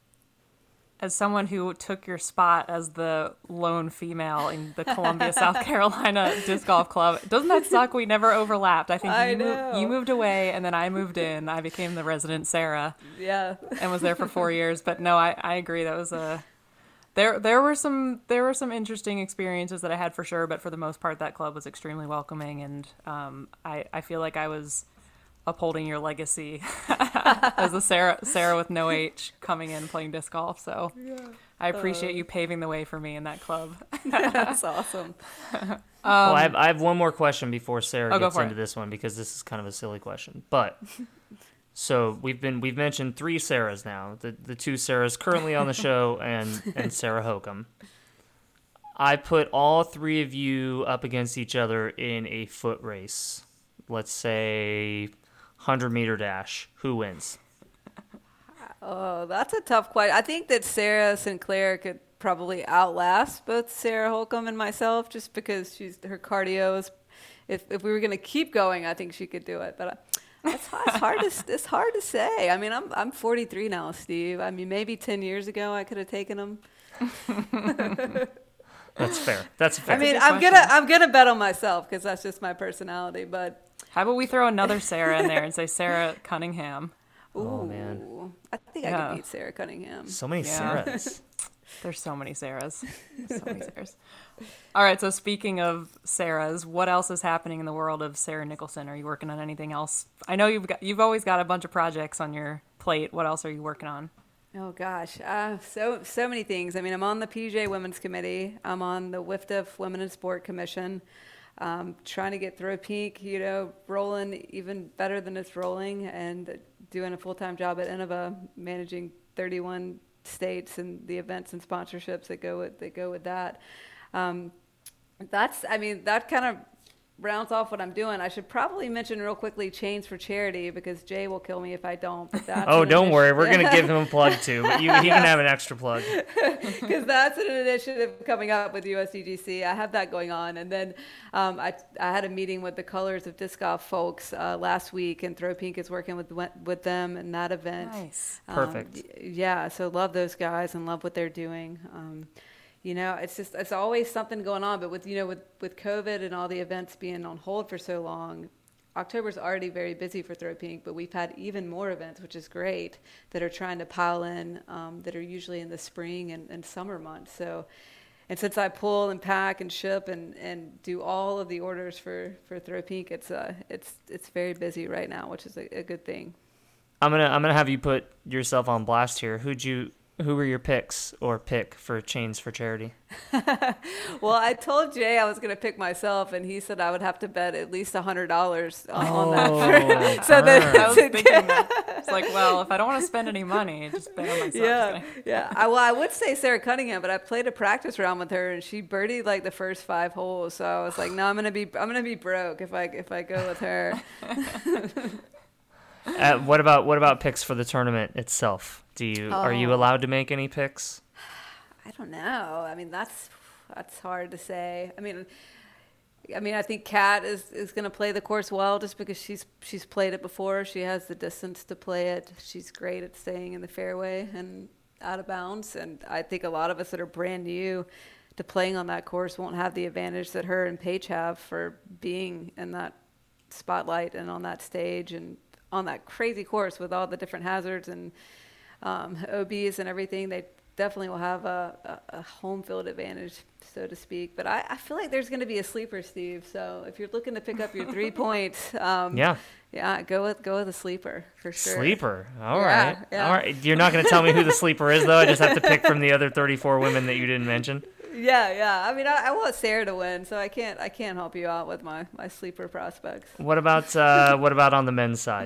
Speaker 3: As someone who took your spot as the lone female in the Columbia, South Carolina Disc Golf Club, doesn't that suck? We never overlapped. I think you moved away, and then I moved in. I became the resident Sarah.
Speaker 4: Yeah.
Speaker 3: And was there for 4 years. But no, I agree. That was there were some interesting experiences that I had for sure, but for the most part, that club was extremely welcoming, and I feel like I was upholding your legacy as a Sarah with no H coming in playing disc golf. So yeah. I appreciate you paving the way for me in that club.
Speaker 4: That's awesome.
Speaker 2: Well, I have one more question before Sarah gets into
Speaker 3: it.
Speaker 2: This one, because this is kind of a silly question. But so we've mentioned 3 Sarahs now. The 2 Sarahs currently on the show and Sarah Hokom. I put all 3 of you up against each other in a foot race. Let's say 100-meter dash. Who wins?
Speaker 4: Oh, that's a tough question. I think that Sarah Sinclair could probably outlast both Sarah Hokom and myself, just because her cardio is. If we were going to keep going, I think she could do it. But it's hard to say. I mean, I'm 43 now, Steve. I mean, maybe 10 years ago I could have taken him.
Speaker 2: That's fair. That's fair.
Speaker 4: I mean, I'm gonna bet on myself, because that's just my personality. But
Speaker 3: how about we throw another Sarah in there and say Sarah Cunningham?
Speaker 2: Oh man,
Speaker 4: I think I could beat Sarah Cunningham.
Speaker 2: So many Sarahs.
Speaker 3: There's so many Sarahs. All right. So speaking of Sarahs, what else is happening in the world of Sarah Nicholson? Are you working on anything else? I know you've always got a bunch of projects on your plate. What else are you working on?
Speaker 4: Oh gosh, so many things. I mean, I'm on the PGA Women's Committee. I'm on the WFDF Women in Sport Commission. Trying to get Throw Pink, rolling even better than it's rolling, and doing a full-time job at Innova, managing 31 states and the events and sponsorships that go with that. That kind of rounds off what I'm doing. I should probably mention real quickly Chains for Charity, because Jay will kill me if I don't. But that's
Speaker 2: don't worry. We're going to give him a plug too, but he can have an extra plug.
Speaker 4: Because that's an initiative coming up with USDGC. I have that going on. And then I had a meeting with the Colors of Disc Golf folks last week, and Throw Pink is working with them in that event.
Speaker 3: Nice.
Speaker 2: Perfect.
Speaker 4: Yeah, so love those guys and love what they're doing. It's always something going on, but with COVID and all the events being on hold for so long, October's already very busy for Throw Pink, but we've had even more events, which is great, that are trying to pile in, that are usually in the spring and summer months. So, and since I pull and pack and ship and do all of the orders for Throw Pink, it's very busy right now, which is a good thing.
Speaker 2: I'm gonna have you put yourself on blast here. Who were your picks or pick for Chains for Charity?
Speaker 4: Well, I told Jay I was going to pick myself, and he said I would have to bet at least $100 on that. So
Speaker 3: I was thinking that. It's like, well, if I don't want to spend any money, just bet on myself.
Speaker 4: Yeah. I would say Sarah Cunningham, but I played a practice round with her, and she birdied like the first 5 holes. So I was like, no, I'm gonna be broke if I go with her.
Speaker 2: What about picks for the tournament itself? Are you allowed to make any picks?
Speaker 4: I don't know. I mean, that's hard to say. I mean, I think Kat is going to play the course well, just because she's played it before. She has the distance to play it. She's great at staying in the fairway and out of bounds. And I think a lot of us that are brand new to playing on that course won't have the advantage that her and Paige have for being in that spotlight and on that stage and on that crazy course with all the different hazards and OBs and everything. definitely will have a home field advantage, so to speak. But I feel like there's going to be a sleeper, Steve. So if you're looking to pick up your 3 points, go with a sleeper for sure.
Speaker 2: Sleeper. All right. All right. You're not going to tell me who the sleeper is, though. I just have to pick from the other 34 women that you didn't mention.
Speaker 4: Yeah. I mean, I want Sarah to win, so I can't help you out with my sleeper prospects.
Speaker 2: What about on the men's side?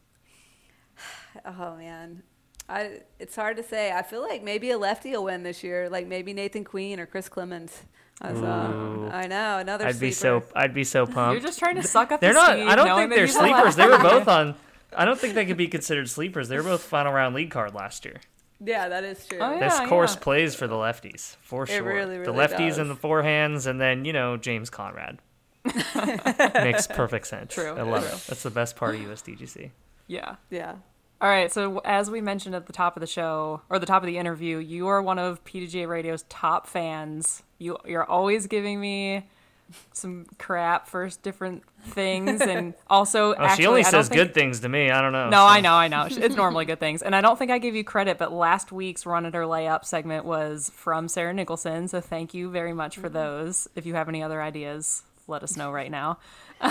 Speaker 4: Oh man, it's hard to say. I feel like maybe a lefty will win this year, like maybe Nathan Queen or Chris Clemens. I know, another sleeper.
Speaker 2: I'd be so pumped.
Speaker 3: You're just trying to suck up.
Speaker 2: They're not.
Speaker 3: Steve,
Speaker 2: I don't think they're sleepers. They were both
Speaker 3: on.
Speaker 2: on. I don't think they could be considered sleepers. They were both final round league card last year.
Speaker 4: Yeah, that is true.
Speaker 3: Oh, yeah,
Speaker 2: This course plays for the lefties, for sure.
Speaker 4: Really,
Speaker 2: the lefties
Speaker 4: does.
Speaker 2: and the forehands, and then, James Conrad. Makes perfect sense.
Speaker 3: True.
Speaker 2: I love it. That's the best part of USDGC.
Speaker 3: Yeah.
Speaker 4: All
Speaker 3: right, so as we mentioned at the top of the show, or the top of the interview, you are one of PDGA Radio's top fans. You're always giving me some crap for different things, and also
Speaker 2: she only says good things to me. I don't know.
Speaker 3: No, so. I know. It's normally good things, and I don't think I give you credit, but last week's Run It or Layup segment was from Sarah Nicholson, so thank you very much for those. If you have any other ideas, let us know right now.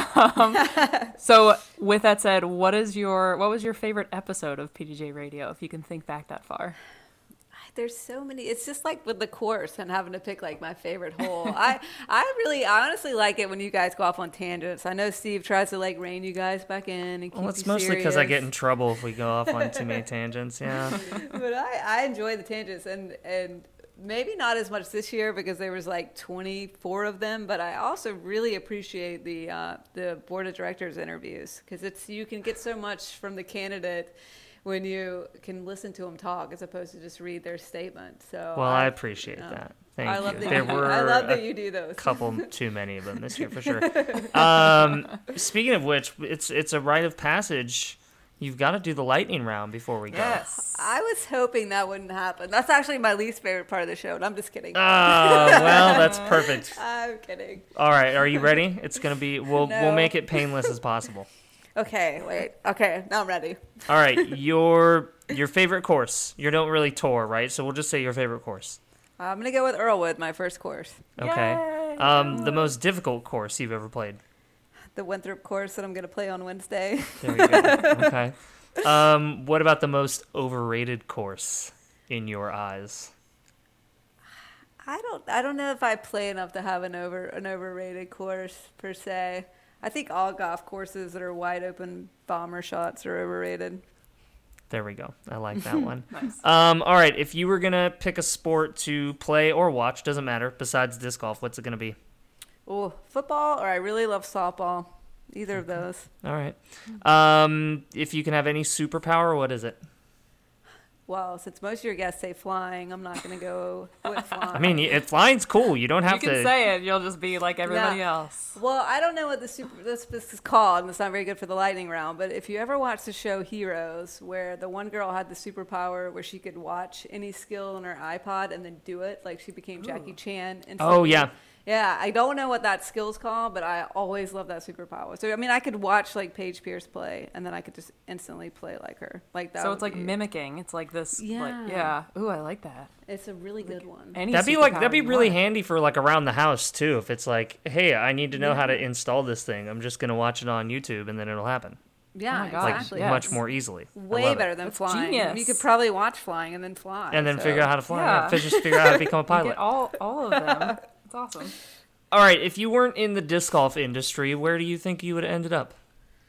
Speaker 3: So with that said, what was your favorite episode of PDGA Radio, if you can think back that far?
Speaker 4: There's so many. It's just like with the course and having to pick like my favorite hole. I honestly like it when you guys go off on tangents. I know Steve tries to like rein you guys back in and keep you
Speaker 2: it's mostly because I get in trouble if we go off on too many tangents. Yeah.
Speaker 4: But I enjoy the tangents and maybe not as much this year because there was like 24 of them. But I also really appreciate the board of directors interviews because you can get so much from the candidate when you can listen to them talk as opposed to just read their statement. So
Speaker 2: I appreciate that. Thank you.
Speaker 4: I love that you do those.
Speaker 2: Couple too many of them this year for sure. Speaking of which, it's a rite of passage. You've got to do the lightning round before we go.
Speaker 3: Yes.
Speaker 4: I was hoping that wouldn't happen. That's actually my least favorite part of the show, and I'm just kidding.
Speaker 2: Well, that's perfect.
Speaker 4: I'm kidding.
Speaker 2: All right, are you ready? It's gonna be. We'll make it painless as possible.
Speaker 4: Okay, wait. Okay, now I'm ready.
Speaker 2: All right, your favorite course. You don't really tour, right? So we'll just say your favorite course.
Speaker 4: I'm gonna go with Earlwood, my first course.
Speaker 2: Okay. The most difficult course you've ever played.
Speaker 4: The Winthrop course that I'm gonna play on Wednesday.
Speaker 2: There we go. Okay. What about the most overrated course in your eyes?
Speaker 4: I don't know if I play enough to have an overrated course per se. I think all golf courses that are wide open bomber shots are overrated.
Speaker 2: There we go. I like that one.
Speaker 3: Nice.
Speaker 2: All right. If you were going to pick a sport to play or watch, doesn't matter, besides disc golf, what's it going to be?
Speaker 4: Oh, football, or I really love softball. Either of those.
Speaker 2: All right. If you can have any superpower, what is it?
Speaker 4: Well, since most of your guests say flying, I'm not going to go with flying.
Speaker 2: I mean, flying's cool. You don't have to.
Speaker 3: You can say it. You'll just be like everybody else.
Speaker 4: Well, I don't know what this is called, and it's not very good for the lightning round, but if you ever watch the show Heroes, where the one girl had the superpower where she could watch any skill on her iPod and then do it, like she became Jackie Chan.
Speaker 2: Oh, yeah.
Speaker 4: Yeah, I don't know what that skill's called, but I always love that superpower. So, I mean, I could watch, like, Paige Pierce play, and then I could just instantly play like her. Like that.
Speaker 3: So it's like mimicking. It's like this. Yeah. Ooh, I like that.
Speaker 4: It's a really good one.
Speaker 2: That'd be really handy for, like, around the house, too. If it's like, hey, I need to know how to install this thing. I'm just going to watch it on YouTube, and then it'll happen.
Speaker 4: Yeah,
Speaker 3: exactly.
Speaker 2: Like, much more easily.
Speaker 4: Way better than
Speaker 3: That's
Speaker 4: flying.
Speaker 3: Genius.
Speaker 4: You could probably watch flying and then fly.
Speaker 2: And then figure out how to fly.
Speaker 3: Yeah.
Speaker 2: Just figure out how to become a pilot.
Speaker 3: Get all of them. It's awesome.
Speaker 2: All right, if you weren't in the disc golf industry, where do you think you would have ended up?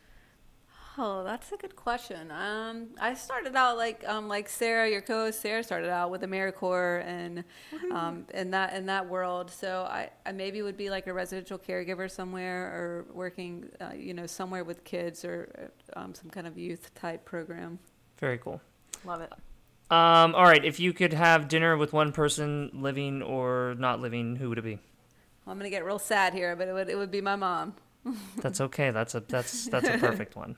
Speaker 4: Oh, that's a good question. I started out like Sarah, your co-host Sarah, started out with AmeriCorps and in that world. So I maybe would be like a residential caregiver somewhere, or working somewhere with kids, or some kind of youth type program.
Speaker 2: Very cool.
Speaker 3: Love it.
Speaker 2: All right, if you could have dinner with one person, living or not living, who would it be?
Speaker 4: Well, I'm gonna get real sad here, but it would be my mom.
Speaker 2: That's okay. That's a perfect one.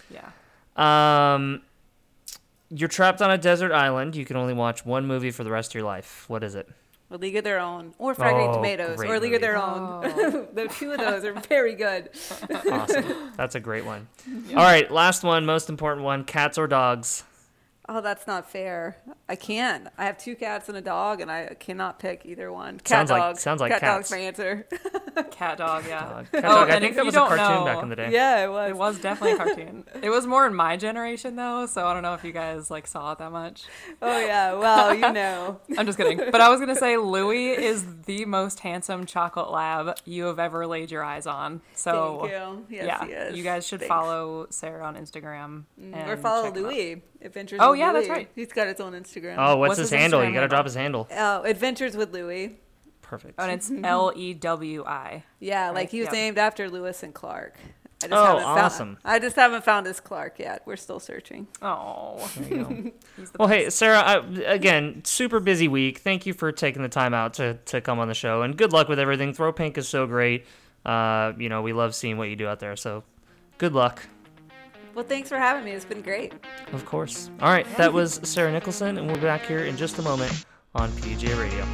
Speaker 3: Yeah.
Speaker 2: You're trapped on a desert island. You can only watch one movie for the rest of your life. What is it?
Speaker 4: A League of Their Own, or Fragrant Tomatoes, or League of Their Own. The two of those are very good.
Speaker 2: Awesome. That's a great one. Yep. All right, last one, most important one. Cats or dogs?
Speaker 4: Oh, that's not fair. I can't. I have 2 cats and a dog, and I cannot pick either one. Cat dog.
Speaker 2: Sounds like
Speaker 4: cat
Speaker 2: cats.
Speaker 4: dog's my answer.
Speaker 3: Cat dog, yeah.
Speaker 2: Cat dog. I
Speaker 3: and
Speaker 2: think
Speaker 3: if
Speaker 2: that
Speaker 3: you
Speaker 2: was a
Speaker 3: don't
Speaker 2: cartoon
Speaker 3: know-
Speaker 2: back in the day.
Speaker 4: Yeah, it was.
Speaker 3: It was definitely a cartoon. It was more in my generation though, so I don't know if you guys like saw it that much.
Speaker 4: Oh yeah. Well, you know.
Speaker 3: I'm just kidding. But I was gonna say Louis is the most handsome chocolate lab you have ever laid your eyes on. So
Speaker 4: Thank you. Yes,
Speaker 3: yeah,
Speaker 4: he is.
Speaker 3: you guys should
Speaker 4: Thanks.
Speaker 3: follow Sarah on Instagram
Speaker 4: Or follow
Speaker 3: check him out.
Speaker 4: Louis. Adventures
Speaker 3: Oh,
Speaker 4: with
Speaker 3: yeah,
Speaker 4: Louis.
Speaker 3: that's right.
Speaker 4: He's got his own Instagram.
Speaker 2: Oh, what's
Speaker 3: What's
Speaker 2: his
Speaker 3: his
Speaker 2: handle?
Speaker 3: Instagram
Speaker 2: You gotta
Speaker 3: handle?
Speaker 2: drop his handle.
Speaker 4: Oh, Adventures with Louis.
Speaker 2: Perfect.
Speaker 3: And it's Lewi.
Speaker 4: Yeah, like
Speaker 3: Right,
Speaker 4: he was
Speaker 3: yep.
Speaker 4: named after Lewis and Clark. I just
Speaker 2: Oh,
Speaker 4: haven't
Speaker 2: awesome.
Speaker 4: I just haven't found his Clark yet. We're still searching.
Speaker 3: Oh,
Speaker 2: There you go.
Speaker 3: he's the
Speaker 2: Well, hey, Sarah, again, super busy week. Thank you for taking the time out to come on the show, and good luck with everything. Throw Pink is so great. We love seeing what you do out there, so good luck.
Speaker 4: Well, thanks for having me. It's been great.
Speaker 2: Of course. All right, that was Sarah Nicholson, and we'll be back here in just a moment on PDGA Radio.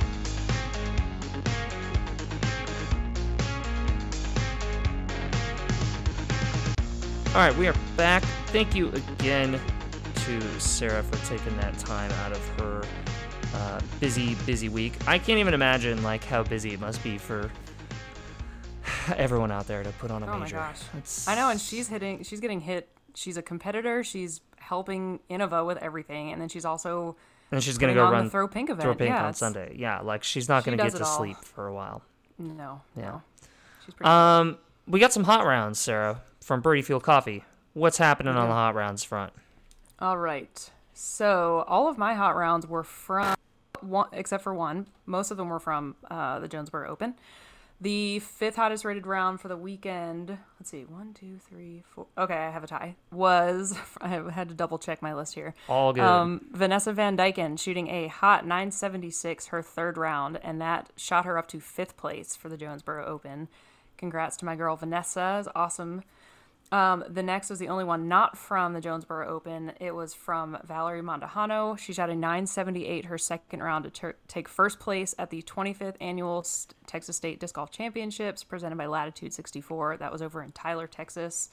Speaker 2: All right, we are back. Thank you again to Sarah for taking that time out of her busy week. I can't even imagine like how busy it must be for everyone out there to put on a
Speaker 3: Oh my
Speaker 2: major.
Speaker 3: gosh.
Speaker 2: It's-
Speaker 3: I know, and she's getting hit. She's a competitor. She's helping Innova with everything, and then she's also
Speaker 2: And she's gonna
Speaker 3: putting
Speaker 2: go
Speaker 3: on
Speaker 2: run
Speaker 3: the Throw Pink event.
Speaker 2: Throw Pink
Speaker 3: yeah,
Speaker 2: on
Speaker 3: it's-
Speaker 2: Sunday. Yeah, like she's not
Speaker 3: She
Speaker 2: gonna
Speaker 3: does
Speaker 2: get
Speaker 3: it
Speaker 2: to
Speaker 3: all.
Speaker 2: sleep for a while.
Speaker 3: No,
Speaker 2: Yeah.
Speaker 3: no. She's pretty
Speaker 2: We got some hot rounds, Sarah, from Birdie Fuel Coffee. What's happening on the hot rounds front?
Speaker 3: All right. So all of my hot rounds were from one, except for one. Most of them were from the Jonesboro Open. The 5th hottest rated round for the weekend. Let's see, 1, 2, 3, 4. Okay, I have a tie. Was I had to double check my list here.
Speaker 2: All good.
Speaker 3: Vanessa Van Dyken shooting a hot 976 her 3rd round, and that shot her up to 5th place for the Jonesboro Open. Congrats to my girl Vanessa. It's awesome. The next was the only one not from the Jonesboro Open. It was from Valerie Mondahano. She shot a 978 her 2nd round to take 1st place at the 25th Annual Texas State Disc Golf Championships presented by Latitude 64. That was over in Tyler, Texas.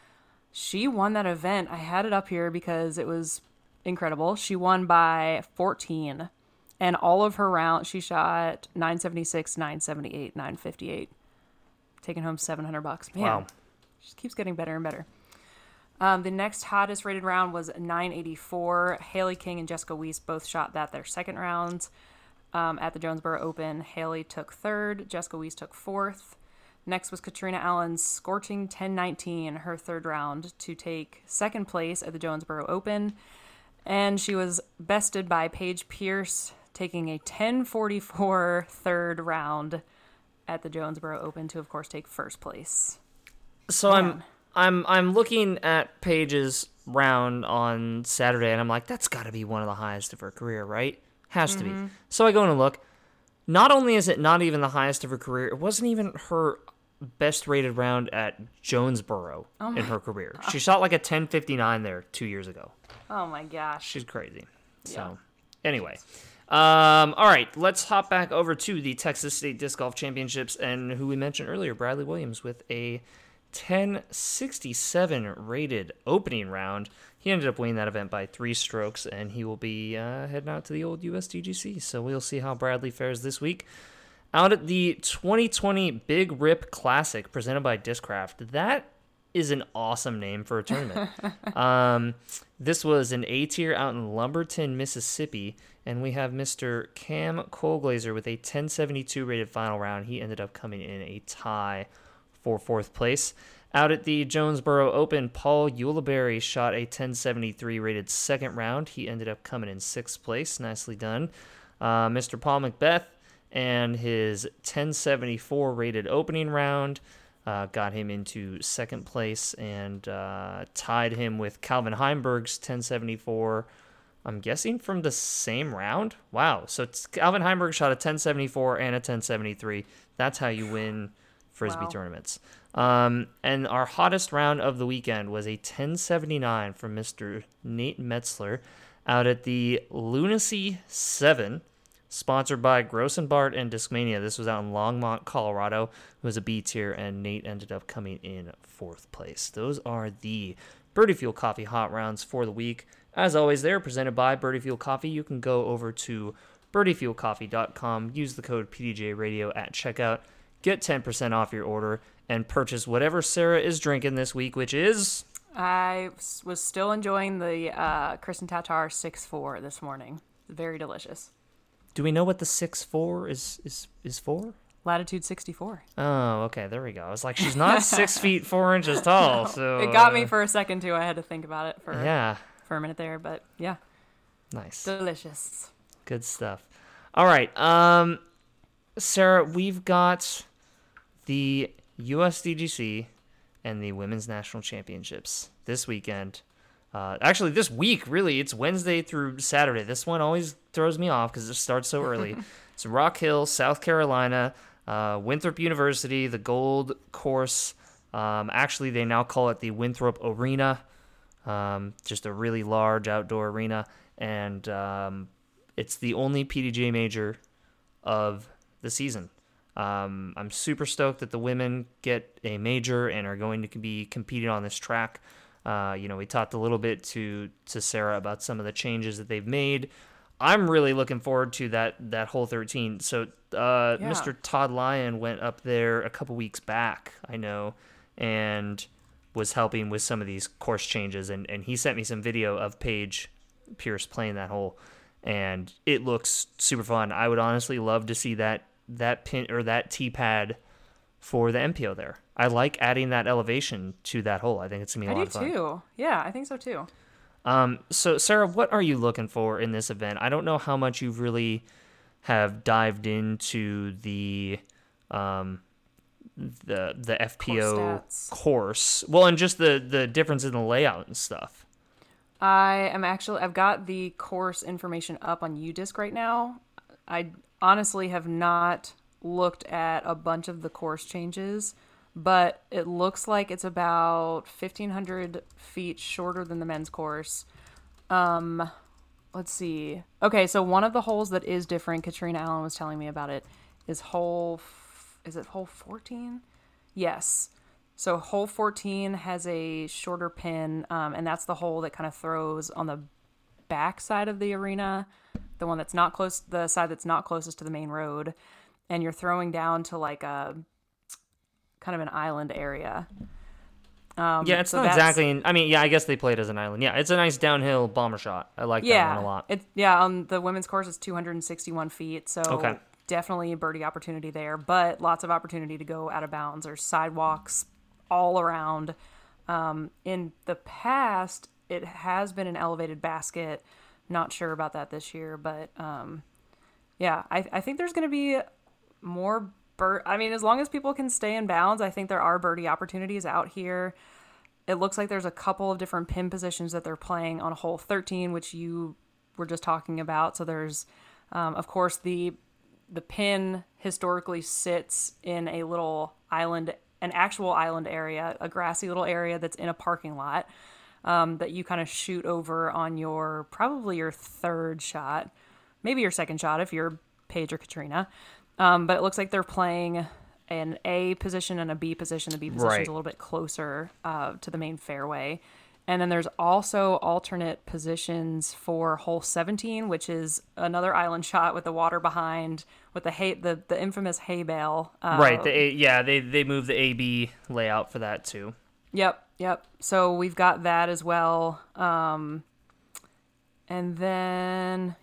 Speaker 3: She won that event. I had it up here because it was incredible. She won by 14. And all of her rounds, she shot 976, 978, 958. Taking home $700. Man.
Speaker 2: Wow.
Speaker 3: Just keeps getting better and better. The next hottest rated round was 984. Haley King and Jessica Weiss both shot that their 2nd rounds at the Jonesboro Open. Haley took 3rd. Jessica Weiss took 4th. Next was Katrina Allen's scorching 1019, her 3rd round, to take 2nd place at the Jonesboro Open. And she was bested by Paige Pierce, taking a 1044 3rd round at the Jonesboro Open to, of course, take 1st place.
Speaker 2: So
Speaker 3: Man.
Speaker 2: I'm looking at Paige's round on Saturday, and I'm like, that's got to be one of the highest of her career, right? Has to be. So I go and look. Not only is it not even the highest of her career, it wasn't even her best rated round at Jonesboro in her career. She shot like a 1059 there 2 years ago.
Speaker 3: Oh my gosh.
Speaker 2: She's crazy. So,
Speaker 3: Yeah.
Speaker 2: anyway. All right, let's hop back over to the Texas State Disc Golf Championships, and who we mentioned earlier, Bradley Williams, with a 1067 rated opening round. He ended up winning that event by 3 strokes, and he will be heading out to the old USDGC. So we'll see how Bradley fares this week. Out at the 2020 Big Rip Classic presented by Discraft. That is an awesome name for a tournament. This was an A-tier out in Lumberton, Mississippi, and we have Mr. Cam Colglazer with a 1072 rated final round. He ended up coming in a tie for 4th place. Out at the Jonesboro Open, Paul Ulibarri shot a 1073 rated 2nd round. He ended up coming in 6th place. Nicely done. Mr. Paul Macbeth and his 1074 rated opening round got him into 2nd place and tied him with Calvin Heimberg's 1074, I'm guessing from the same round. Wow. So Calvin Heimberg shot a 1074 and a 1073. That's how you win Frisbee
Speaker 3: Wow.
Speaker 2: tournaments. And our hottest round of the weekend was a 1079 from Mr. Nate Metzler out at the Lunacy 7, sponsored by Gross and Bart and Discmania. This was out in Longmont, Colorado. It was a B tier, and Nate ended up coming in 4th place. Those are the Birdie Fuel Coffee hot rounds for the week. As always, they're presented by Birdie Fuel Coffee. You can go over to birdiefuelcoffee.com, use the code PDJRadio at checkout, get 10% off your order, and purchase whatever Sarah is drinking this week, which is...
Speaker 3: I was still enjoying the Kristen Tatar 6-4 this morning. Very delicious.
Speaker 2: Do we know what the 6'4" is for?
Speaker 3: Latitude 64.
Speaker 2: Oh, okay, there we go. I was like, she's not 6 feet 4 inches tall, so...
Speaker 3: It got me for a second, too. I had to think about it for a minute there, but yeah.
Speaker 2: Nice.
Speaker 3: Delicious.
Speaker 2: Good stuff. All right, Sarah, we've got the USDGC and the Women's National Championships this weekend. Actually, this week, really, it's Wednesday through Saturday. This one always throws me off because it starts so early. It's Rock Hill, South Carolina, Winthrop University, the Gold Course. Actually, they now call it the Winthrop Arena, just a really large outdoor arena. And it's the only PDGA major of the season. I'm super stoked that the women get a major and are going to be competing on this track. We talked a little bit to Sarah about some of the changes that they've made. I'm really looking forward to that hole 13. So Mr. Todd Lyon went up there a couple weeks back, I know, and was helping with some of these course changes. And he sent me some video of Paige Pierce playing that hole, and it looks super fun. I would honestly love to see that pin or that tee pad for the MPO there. I like adding that elevation to that hole. I think it's gonna be a lot of fun.
Speaker 3: I do too. Yeah, I think so too.
Speaker 2: So Sarah, what are you looking for in this event? I don't know how much you really have dived into the FPO course. Well, and just the difference in the layout and stuff.
Speaker 3: I've got the course information up on UDisc right now. I honestly have not looked at a bunch of the course changes, but it looks like it's about 1,500 feet shorter than the men's course. Let's see. Okay, so one of the holes that is different, Katrina Allen was telling me about it, is hole 14? Yes. So hole 14 has a shorter pin, and that's the hole that kind of throws on the back side of the arena, the one that's not close, the side that's not closest to the main road, and you're throwing down to like a kind of an island area.
Speaker 2: Yeah, it's not exactly. I guess they play it as an island. Yeah, it's a nice downhill bomber shot. I like that one a lot.
Speaker 3: On the women's course, it's 261 feet, so definitely a birdie opportunity there, but lots of opportunity to go out of bounds. There's sidewalks all around. In the past, it has been an elevated basket. Not sure about that this year, but I think there's going to be more as long as people can stay in bounds, I think there are birdie opportunities out here. It looks like there's a couple of different pin positions that they're playing on hole 13, which you were just talking about. So there's, of course, the pin historically sits in a little island, an actual island area, a grassy little area that's in a parking lot that you kind of shoot over on probably your third shot, maybe your second shot if you're Paige or Katrina. But it looks like they're playing an A position and a B position. The B position's a little bit closer to the main fairway. And then there's also alternate positions for hole 17, which is another island shot with the water behind, with the infamous hay bale.
Speaker 2: They moved the AB layout for that too.
Speaker 3: Yep. So we've got that as well. And then,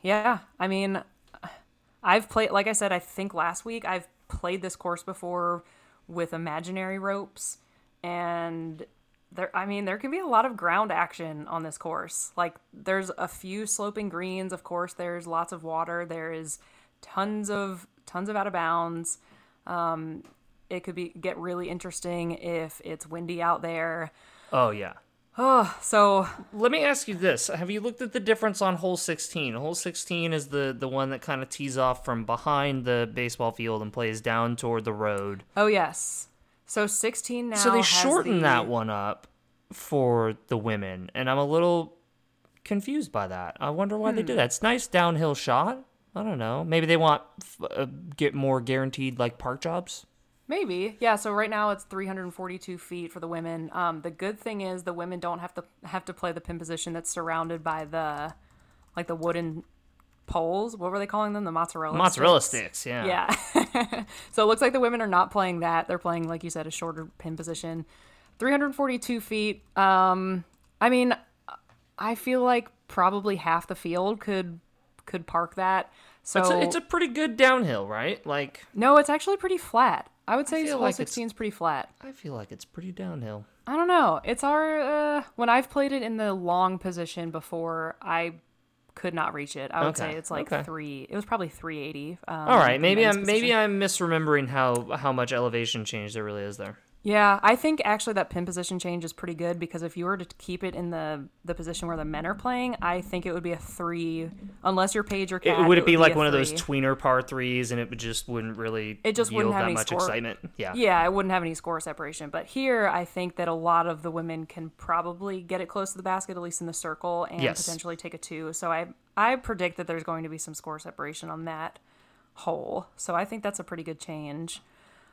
Speaker 3: I've played, like I said, I think last week, I've played this course before with imaginary ropes, and there can be a lot of ground action on this course. Like, there's a few sloping greens, of course, there's lots of water, there is tons of out of bounds. It could get really interesting if it's windy out there.
Speaker 2: Oh, yeah.
Speaker 3: So
Speaker 2: let me ask you this. Have you looked at the difference on hole 16? Hole 16 is the one that kind of tees off from behind the baseball field and plays down toward the road.
Speaker 3: Oh, yes. So 16 now
Speaker 2: So they shortened that one up for the women, and I'm a little confused by that. I wonder why they did that. It's a nice downhill shot. I don't know. Maybe they want get more guaranteed, like, park jobs?
Speaker 3: Maybe. Yeah, so right now it's 342 feet for the women. The good thing is the women don't have to play the pin position that's surrounded by the wooden poles. What were they calling them? The mozzarella
Speaker 2: sticks, yeah.
Speaker 3: Yeah. So it looks like the women are not playing that. They're playing, like you said, a shorter pin position. 342 feet. I mean, I feel like probably half the field could park that. So
Speaker 2: it's a pretty good downhill, right? Like,
Speaker 3: no, it's actually pretty flat. I would say hole 16 is pretty flat.
Speaker 2: I feel like it's pretty downhill.
Speaker 3: I don't know. It's our when I've played it in the long position before, I could not reach it. I would say it's like 3. It was probably 380.
Speaker 2: All right, maybe I'm misremembering how much elevation change there really is there.
Speaker 3: Yeah, I think actually that pin position change is pretty good because if you were to keep it in the position where the men are playing, I think it would be a 3, unless you're Paige or Cat.
Speaker 2: Would it be like one of those tweener par 3s and it just wouldn't really yield that much excitement? Yeah.
Speaker 3: Yeah, it wouldn't have any score separation. But here, I think that a lot of the women can probably get it close to the basket, at least in the circle, and potentially take a 2. So I predict that there's going to be some score separation on that hole. So I think that's a pretty good change.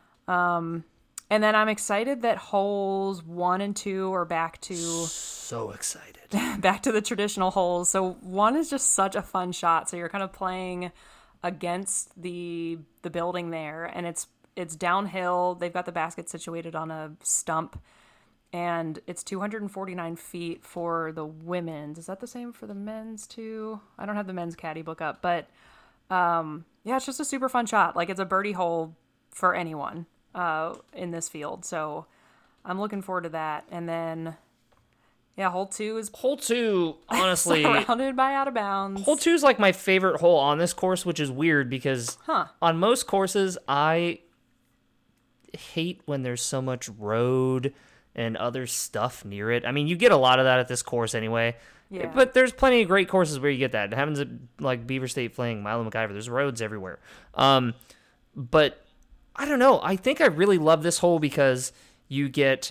Speaker 3: And then I'm excited that holes 1 and 2 are back to...
Speaker 2: So excited.
Speaker 3: Back to the traditional holes. So 1 is just such a fun shot. So you're kind of playing against the building there. And it's downhill. They've got the basket situated on a stump. And it's 249 feet for the women's. Is that the same for the men's too? I don't have the men's caddy book up. But yeah, it's just a super fun shot. Like, it's a birdie hole for anyone. In this field, so I'm looking forward to that. And then, yeah, hole 2 honestly surrounded by out of bounds.
Speaker 2: Hole 2 is like my favorite hole on this course, which is weird because on most courses I hate when there's so much road and other stuff near it. I mean, you get a lot of that at this course anyway. Yeah. But there's plenty of great courses where you get that. It happens at like Beaver State Fling, Milo McIver. There's roads everywhere. But I don't know. I think I really love this hole because you get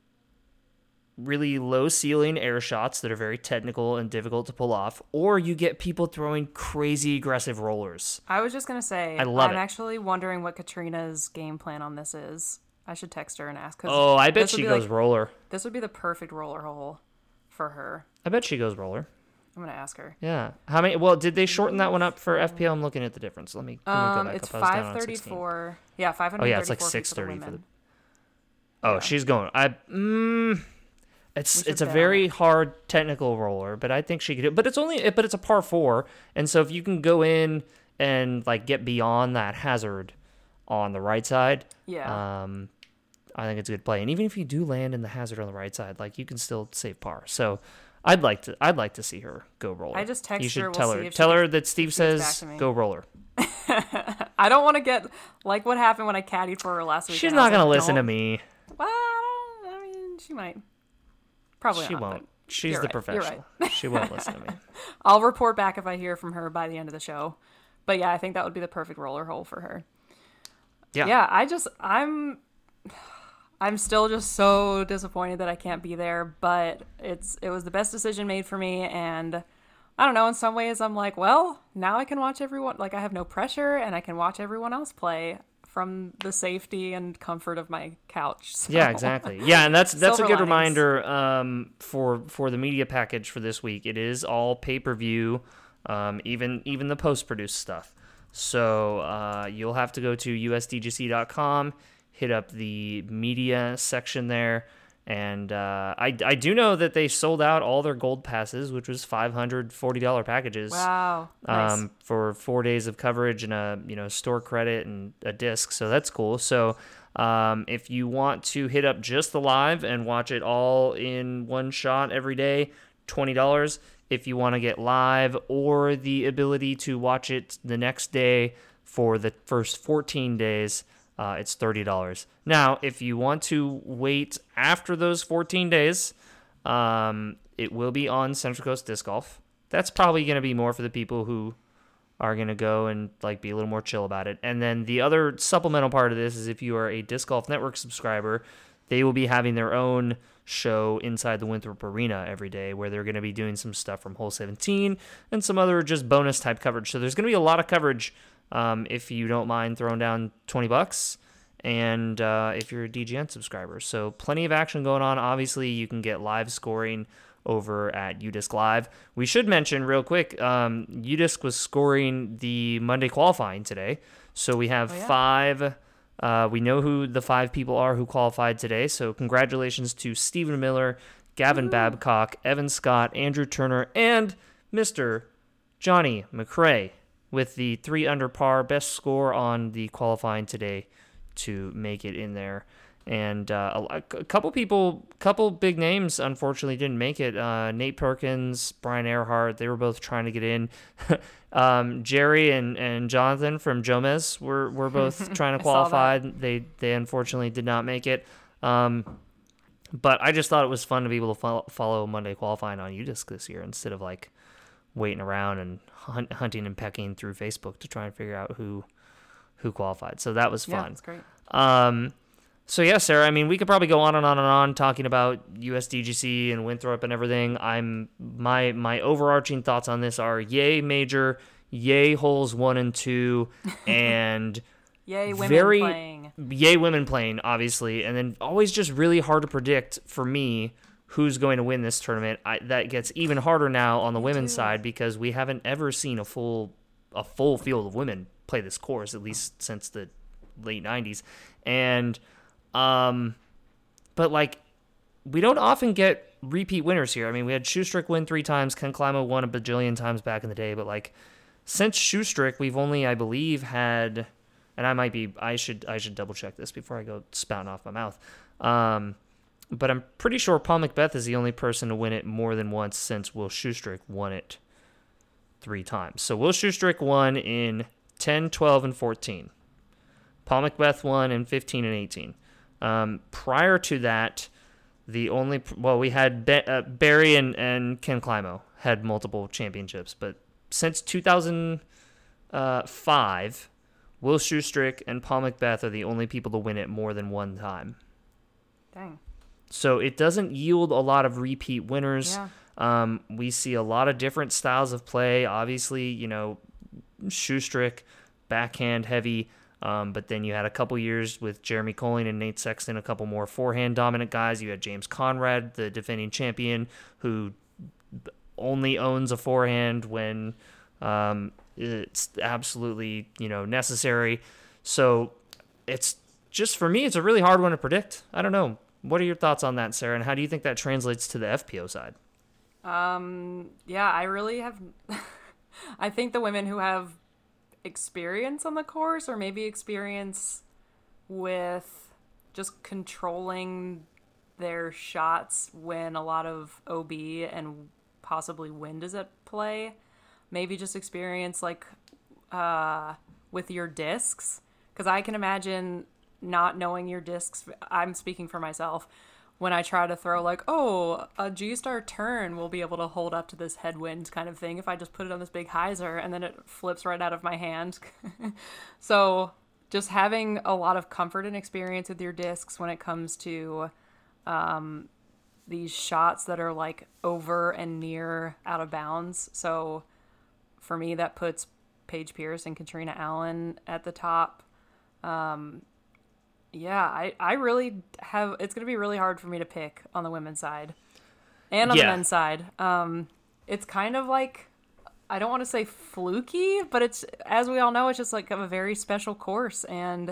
Speaker 2: really low ceiling air shots that are very technical and difficult to pull off, or you get people throwing crazy aggressive rollers.
Speaker 3: I was just going to say, I'm actually wondering what Katrina's game plan on this is. I should text her and ask.
Speaker 2: Oh, I bet she goes roller.
Speaker 3: This would be the perfect roller hole for her.
Speaker 2: I bet she goes roller.
Speaker 3: I'm going to ask her.
Speaker 2: Yeah. How many? Well, did they shorten that one up for FPL? I'm looking at the difference. Let me go back
Speaker 3: it's
Speaker 2: up.
Speaker 3: 534. Yeah, 534.
Speaker 2: Oh, yeah, it's like 630 for the... Oh, yeah. She's going... It's a very hard technical roller, but I think she could do it. But it's a par 4, and so if you can go in and like get beyond that hazard on the right side, I think it's a good play. And even if you do land in the hazard on the right side, like you can still save par. So I'd like to see her go roller.
Speaker 3: I just texted her.
Speaker 2: You should tell her that Steve says go roller.
Speaker 3: I don't want to get like what happened when I caddied for her last week.
Speaker 2: She's not going to listen to me.
Speaker 3: Well, I mean, she might. Probably
Speaker 2: she
Speaker 3: not.
Speaker 2: Won't. She's the professional.
Speaker 3: Right.
Speaker 2: She won't listen to me.
Speaker 3: I'll report back if I hear from her by the end of the show. But yeah, I think that would be the perfect roller hole for her.
Speaker 2: Yeah.
Speaker 3: Yeah, I'm still just so disappointed that I can't be there, but it was the best decision made for me, and I don't know, in some ways I'm like, well, now I can watch everyone, like I have no pressure and I can watch everyone else play from the safety and comfort of my couch. So.
Speaker 2: Yeah, exactly. Yeah, and that's a good reminder for the media package for this week. It is all pay-per-view, even the post-produced stuff. So you'll have to go to usdgc.com, hit up the media section there, and I do know that they sold out all their gold passes, which was $540 packages.
Speaker 3: Wow, nice.
Speaker 2: For 4 days of coverage and a store credit and a disc. So that's cool. So if you want to hit up just the live and watch it all in one shot every day, $20. If you want to get live or the ability to watch it the next day for the first 14 days, it's $30. Now, if you want to wait after those 14 days, it will be on Central Coast Disc Golf. That's probably going to be more for the people who are going to go and like be a little more chill about it. And then the other supplemental part of this is if you are a Disc Golf Network subscriber, they will be having their own show inside the Winthrop Arena every day where they're going to be doing some stuff from Hole 17 and some other just bonus type coverage. So there's going to be a lot of coverage if you don't mind throwing down $20 and if you're a DGN subscriber. So plenty of action going on. Obviously, you can get live scoring over at UDisc Live. We should mention real quick, UDisc was scoring the Monday qualifying today. So we have 5. We know who the 5 people are who qualified today. So congratulations to Stephen Miller, Gavin Babcock, Evan Scott, Andrew Turner, and Mr. Johnny McRae with the 3 under par best score on the qualifying today to make it in there. And a couple big names, unfortunately, didn't make it. Nate Perkins, Brian Earhart, they were both trying to get in. Jerry and Jonathan from Jomez were both trying to qualify. They unfortunately did not make it. But I just thought it was fun to be able to follow Monday qualifying on UDisc this year instead of like waiting around and hunting and pecking through Facebook to try and figure out who qualified. So that was fun.
Speaker 3: Yeah, that's great.
Speaker 2: So yeah, Sarah, I mean, we could probably go on and on and on talking about USDGC and Winthrop and everything. My overarching thoughts on this are yay major, yay holes 1 and 2, and
Speaker 3: yay women
Speaker 2: playing, obviously, and then always just really hard to predict for me who's going to win this tournament. That gets even harder now on the women's side because we haven't ever seen a full field of women play this course, at least since the late 90s. And but like we don't often get repeat winners here. I mean, we had Shoestrick win 3 times, Ken Climo won a bajillion times back in the day, but like since Shoestrick, we've only, I believe, had, and I should double check this before I go spouting off my mouth. But I'm pretty sure Paul McBeth is the only person to win it more than once since Will Shoestrick won it 3 times. So Will Shoestrick won in 10, 12, and 14. Paul McBeth won in 15 and 18. Prior to that, we had Barry and Ken Climo had multiple championships, but since 2005, Will Shoestrick and Paul McBeth are the only people to win it more than one time.
Speaker 3: Dang.
Speaker 2: So it doesn't yield a lot of repeat winners.
Speaker 3: Yeah.
Speaker 2: We see a lot of different styles of play. Obviously, Shoestrick, backhand heavy. But then you had a couple years with Jeremy Colling and Nate Sexton, a couple more forehand dominant guys. You had James Conrad, the defending champion, who only owns a forehand when it's absolutely necessary. So it's just, for me, it's a really hard one to predict. I don't know. What are your thoughts on that, Sarah? And how do you think that translates to the FPO side?
Speaker 3: Yeah, I really have. I think the women who have experience on the course, or maybe experience with just controlling their shots when a lot of OB and possibly wind is at play, maybe just experience like with your discs, because I can imagine not knowing your discs. I'm speaking for myself. When I try to throw like, a G-Star turn will be able to hold up to this headwind kind of thing if I just put it on this big hyzer, and then it flips right out of my hand. So just having a lot of comfort and experience with your discs when it comes to these shots that are like over and near out of bounds. So for me, that puts Paige Pierce and Katrina Allen at the top. Yeah, I really have. It's going to be really hard for me to pick on the women's side and on the men's side. It's kind of like, I don't want to say fluky, but it's, as we all know, it's just like a very special course. And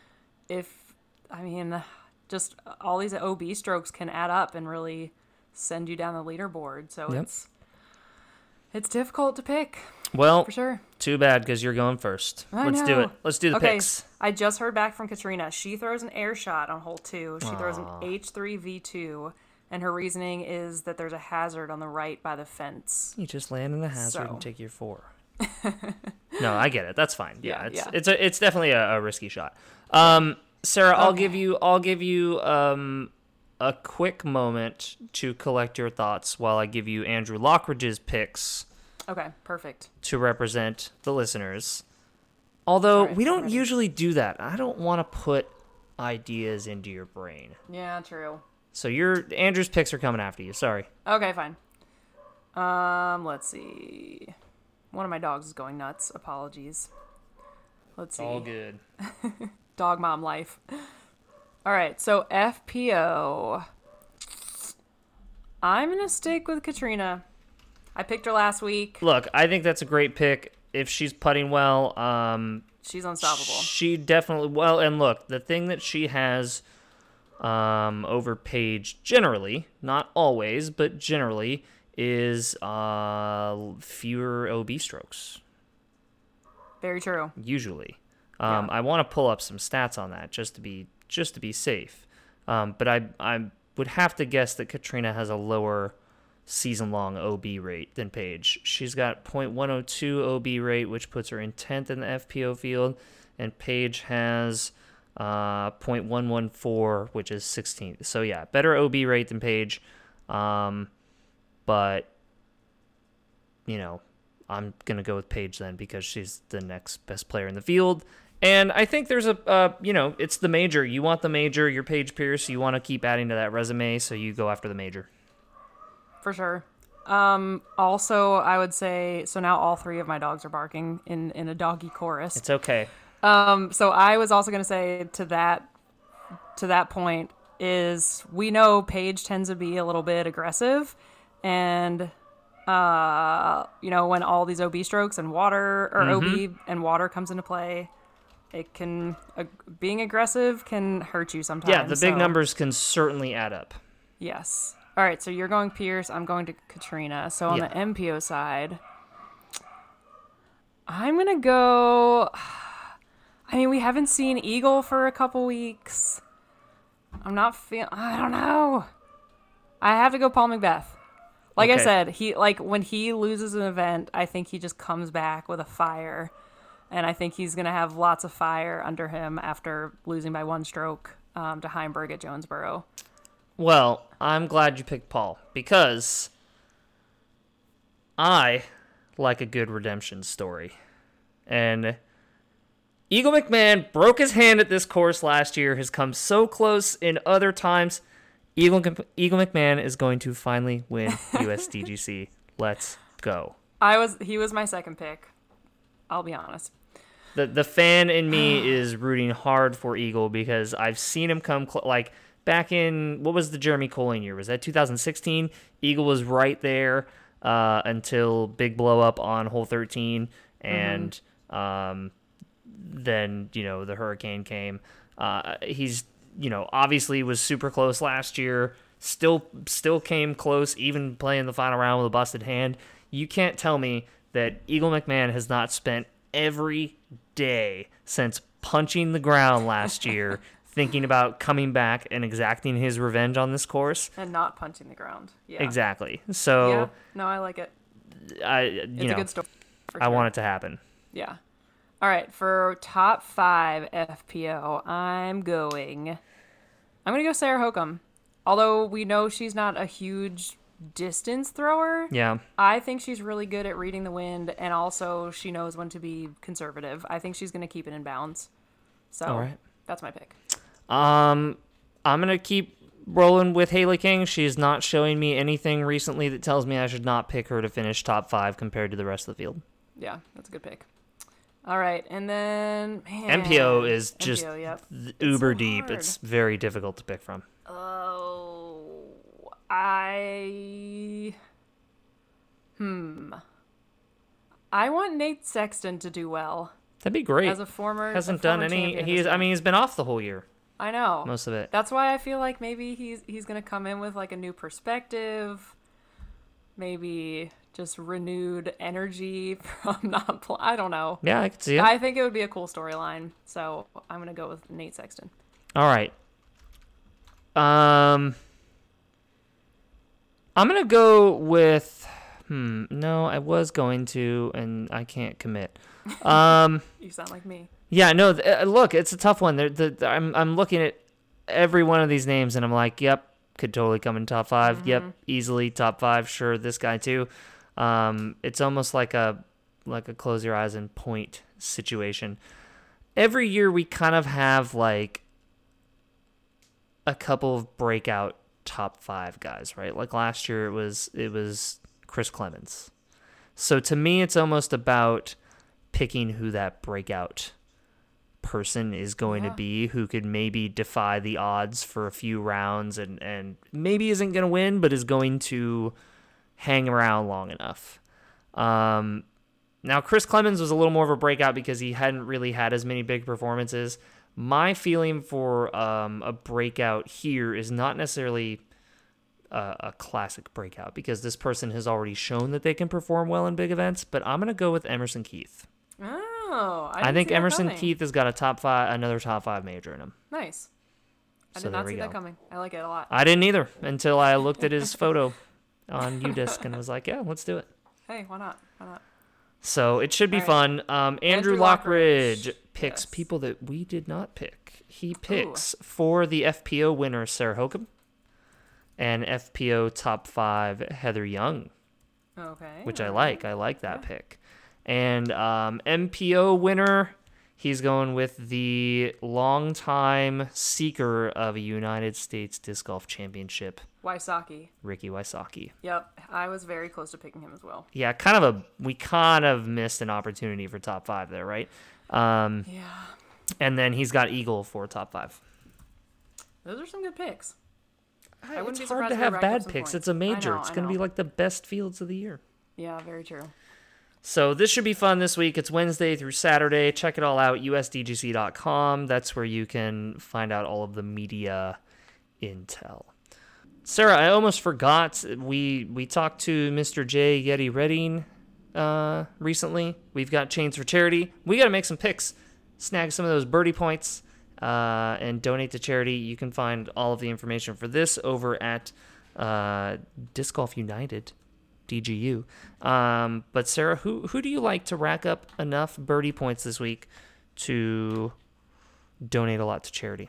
Speaker 3: just all these OB strokes can add up and really send you down the leaderboard. So it's difficult to pick.
Speaker 2: Well,
Speaker 3: for sure.
Speaker 2: Too bad, because you're going first. Let's do it. Let's do the picks.
Speaker 3: I just heard back from Katrina. She throws an air shot on hole 2. She throws an H3 V2, and her reasoning is that there's a hazard on the right by the fence.
Speaker 2: You just land in the hazard and take your 4. No, I get it. That's fine. Yeah, it's definitely a risky shot. Sarah, I'll give you a quick moment to collect your thoughts while I give you Andrew Lockridge's picks.
Speaker 3: Okay, perfect.
Speaker 2: To represent the listeners. Although we don't usually do that. I don't want to put ideas into your brain.
Speaker 3: Yeah, true.
Speaker 2: So Andrew's picks are coming after you. Sorry.
Speaker 3: Okay, fine. Let's see. One of my dogs is going nuts. Apologies. Let's see.
Speaker 2: All good.
Speaker 3: Dog mom life. All right, so FPO. I'm going to stick with Katrina. I picked her last week.
Speaker 2: Look, I think that's a great pick. If she's putting well,
Speaker 3: she's unstoppable.
Speaker 2: She definitely, well, and look, the thing that she has over Paige generally, not always, but generally, is fewer OB strokes.
Speaker 3: Very true.
Speaker 2: Usually.
Speaker 3: Yeah.
Speaker 2: I want to pull up some stats on that just to be safe. But I would have to guess that Katrina has a lower season-long OB rate than Paige. She's got .102 OB rate, which puts her in 10th in the FPO field, and Paige has .114, which is 16th. So yeah, better OB rate than Paige, but you know, I'm gonna go with Paige then because she's the next best player in the field. And I think there's it's the major. You want the major. You're Paige Pierce. You want to keep adding to that resume, so you go after the major.
Speaker 3: For sure. Also, I would say, so now all three of my dogs are barking in a doggy chorus.
Speaker 2: It's okay.
Speaker 3: So I was also going to say to that point is we know Paige tends to be a little bit aggressive, and when all these OB strokes and water or OB and water comes into play, it can being aggressive can hurt you sometimes.
Speaker 2: Yeah, the big numbers can certainly add up.
Speaker 3: Yes. All right, so you're going Pierce, I'm going to Katrina. So on the MPO side, I'm going to go... I mean, we haven't seen Eagle for a couple weeks. I don't know. I have to go Paul McBeth. Like I said, when he loses an event, I think he just comes back with a fire. And I think he's going to have lots of fire under him after losing by one stroke to Heimberg at Jonesboro.
Speaker 2: Well, I'm glad you picked Paul because I like a good redemption story. And Eagle McMahon broke his hand at this course last year, has come so close in other times. Eagle McMahon is going to finally win USDGC. Let's go.
Speaker 3: He was my second pick. I'll be honest.
Speaker 2: The fan in me is rooting hard for Eagle because I've seen him come back in, what was the Jeremy Colling year? Was that 2016? Eagle was right there until big blow up on hole 13. And then, the hurricane came. He's, obviously was super close last year. Still came close, even playing the final round with a busted hand. You can't tell me that Eagle McMahon has not spent every day since punching the ground last year thinking about coming back and exacting his revenge on this course.
Speaker 3: And not punching the ground. Yeah.
Speaker 2: Exactly. So
Speaker 3: yeah, no, I like it. It's a good story.
Speaker 2: I want it to happen.
Speaker 3: Yeah. All right, for top 5 FPO, I'm going to go Sarah Hokum. Although we know she's not a huge distance thrower.
Speaker 2: Yeah.
Speaker 3: I think she's really good at reading the wind, and also she knows when to be conservative. I think she's going to keep it in bounds. So
Speaker 2: all right.
Speaker 3: That's my pick.
Speaker 2: I'm going to keep rolling with Haley King. She's not showing me anything recently that tells me I should not pick her to finish top 5 compared to the rest of the field.
Speaker 3: Yeah, that's a good pick. All right, and then
Speaker 2: MPO is just
Speaker 3: yep.
Speaker 2: uber
Speaker 3: so
Speaker 2: deep.
Speaker 3: hard.
Speaker 2: It's very difficult to pick from.
Speaker 3: Oh, I want Nate Sexton to do well.
Speaker 2: That'd be great.
Speaker 3: As a former
Speaker 2: hasn't done any. He's been off the whole year.
Speaker 3: I know
Speaker 2: most of it.
Speaker 3: That's why I feel like maybe he's gonna come in with like a new perspective, maybe just renewed energy from not. I don't know.
Speaker 2: Yeah, I could see it.
Speaker 3: I think it would be a cool storyline, so I'm gonna go with Nate Sexton.
Speaker 2: All right. I'm gonna go with. No, I was going to, and I can't commit.
Speaker 3: You sound like me.
Speaker 2: Yeah, no. Look, it's a tough one. I'm looking at every one of these names, and I'm like, yep, could totally come in top 5. Mm-hmm. Yep, easily top 5. Sure, this guy too. It's almost like a close your eyes and point situation. Every year we kind of have like a couple of breakout top 5 guys, right? Like last year it was Chris Clemens. So to me, it's almost about picking who that breakout person is going to be who could maybe defy the odds for a few rounds and maybe isn't going to win, but is going to hang around long enough. Now, Chris Clemens was a little more of a breakout because he hadn't really had as many big performances. My feeling for a breakout here is not necessarily a classic breakout because this person has already shown that they can perform well in big events, but I'm going to go with Emerson Keith.
Speaker 3: Oh,
Speaker 2: I think Emerson Keith has got another top 5 major in him.
Speaker 3: Nice. I
Speaker 2: So
Speaker 3: did not
Speaker 2: there we
Speaker 3: see that
Speaker 2: go.
Speaker 3: coming. I like it a lot.
Speaker 2: I didn't either until I looked at his photo on UDisc and was like, yeah, let's do it.
Speaker 3: Hey, why not? Why not?
Speaker 2: So it should be
Speaker 3: All right.
Speaker 2: fun. Andrew Lockridge picks people that we did not pick. He picks for the FPO winner, Sarah Hokum, and FPO top 5, Heather Young,
Speaker 3: Okay.
Speaker 2: which I like. I like that pick. And MPO winner, he's going with the longtime seeker of a United States Disc Golf Championship,
Speaker 3: Wysocki.
Speaker 2: Ricky Wysocki.
Speaker 3: Yep. I was very close to picking him as well.
Speaker 2: Yeah, we kind of missed an opportunity for top 5 there, right?
Speaker 3: Yeah.
Speaker 2: And then he's got Eagle for top 5.
Speaker 3: Those are some good picks. I wouldn't be
Speaker 2: It's hard
Speaker 3: surprised
Speaker 2: to
Speaker 3: if they
Speaker 2: have
Speaker 3: racked up
Speaker 2: bad
Speaker 3: some
Speaker 2: picks.
Speaker 3: points.
Speaker 2: It's a major.
Speaker 3: I know,
Speaker 2: It's
Speaker 3: I
Speaker 2: going to be
Speaker 3: know.
Speaker 2: like the best fields of the year.
Speaker 3: Yeah, very true.
Speaker 2: So this should be fun this week. It's Wednesday through Saturday. Check it all out, usdgc.com. That's where you can find out all of the media intel. Sarah, I almost forgot. We talked to Mr. J. Yeti Redding recently. We've got Chains for Charity. We got to make some picks, snag some of those birdie points, and donate to charity. You can find all of the information for this over at Disc Golf United, DGU. But Sarah, who do you like to rack up enough birdie points this week to donate a lot to charity?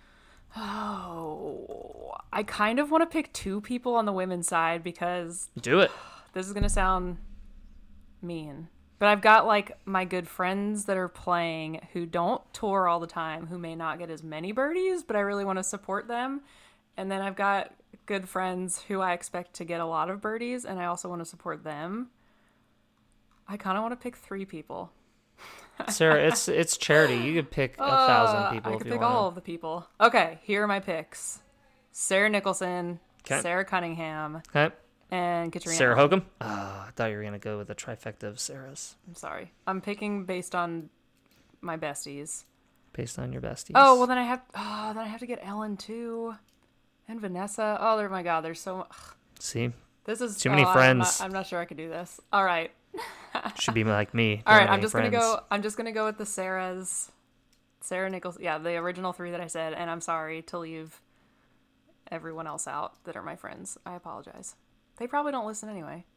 Speaker 3: Oh, I kind of want to pick 2 people on the women's side because
Speaker 2: Do it.
Speaker 3: this is going to sound mean. But I've got like my good friends that are playing who don't tour all the time, who may not get as many birdies, but I really want to support them. And then I've got good friends who I expect to get a lot of birdies, and I also want to support them. I kind of want to pick 3 people.
Speaker 2: Sarah, it's charity. You could pick 1,000 people
Speaker 3: I
Speaker 2: if
Speaker 3: could
Speaker 2: you
Speaker 3: pick
Speaker 2: want.
Speaker 3: all of the people. Okay, here are my picks. Sarah Nicholson,
Speaker 2: 'Kay.
Speaker 3: Sarah Cunningham,
Speaker 2: Okay.
Speaker 3: and Katrina.
Speaker 2: Sarah
Speaker 3: Allen.
Speaker 2: Hokum. I thought you were gonna go with a trifecta of Sarahs
Speaker 3: I'm sorry. I'm picking based on my besties.
Speaker 2: based on your besties.
Speaker 3: Oh, well then I have to get Ellen too. And Vanessa. Oh, my God, there's so much.
Speaker 2: See,
Speaker 3: This is
Speaker 2: Too many
Speaker 3: I'm
Speaker 2: friends.
Speaker 3: I'm not sure I could do this. All right.
Speaker 2: should be like me.
Speaker 3: All
Speaker 2: Don't
Speaker 3: right,
Speaker 2: have
Speaker 3: I'm
Speaker 2: any
Speaker 3: just
Speaker 2: friends.
Speaker 3: gonna go with the Sarahs. Sarah Nichols, yeah, the original 3 that I said, and I'm sorry to leave everyone else out that are my friends. I apologize. They probably don't listen anyway.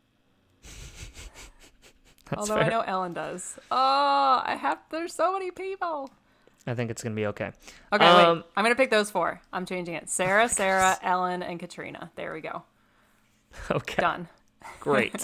Speaker 2: That's
Speaker 3: Although
Speaker 2: fair.
Speaker 3: I know Ellen does. Oh, there's so many people.
Speaker 2: I think it's gonna be okay.
Speaker 3: Okay, wait. I'm gonna pick those 4. I'm changing it. Sarah, Ellen, and Katrina. There we go.
Speaker 2: Okay.
Speaker 3: Done.
Speaker 2: Great.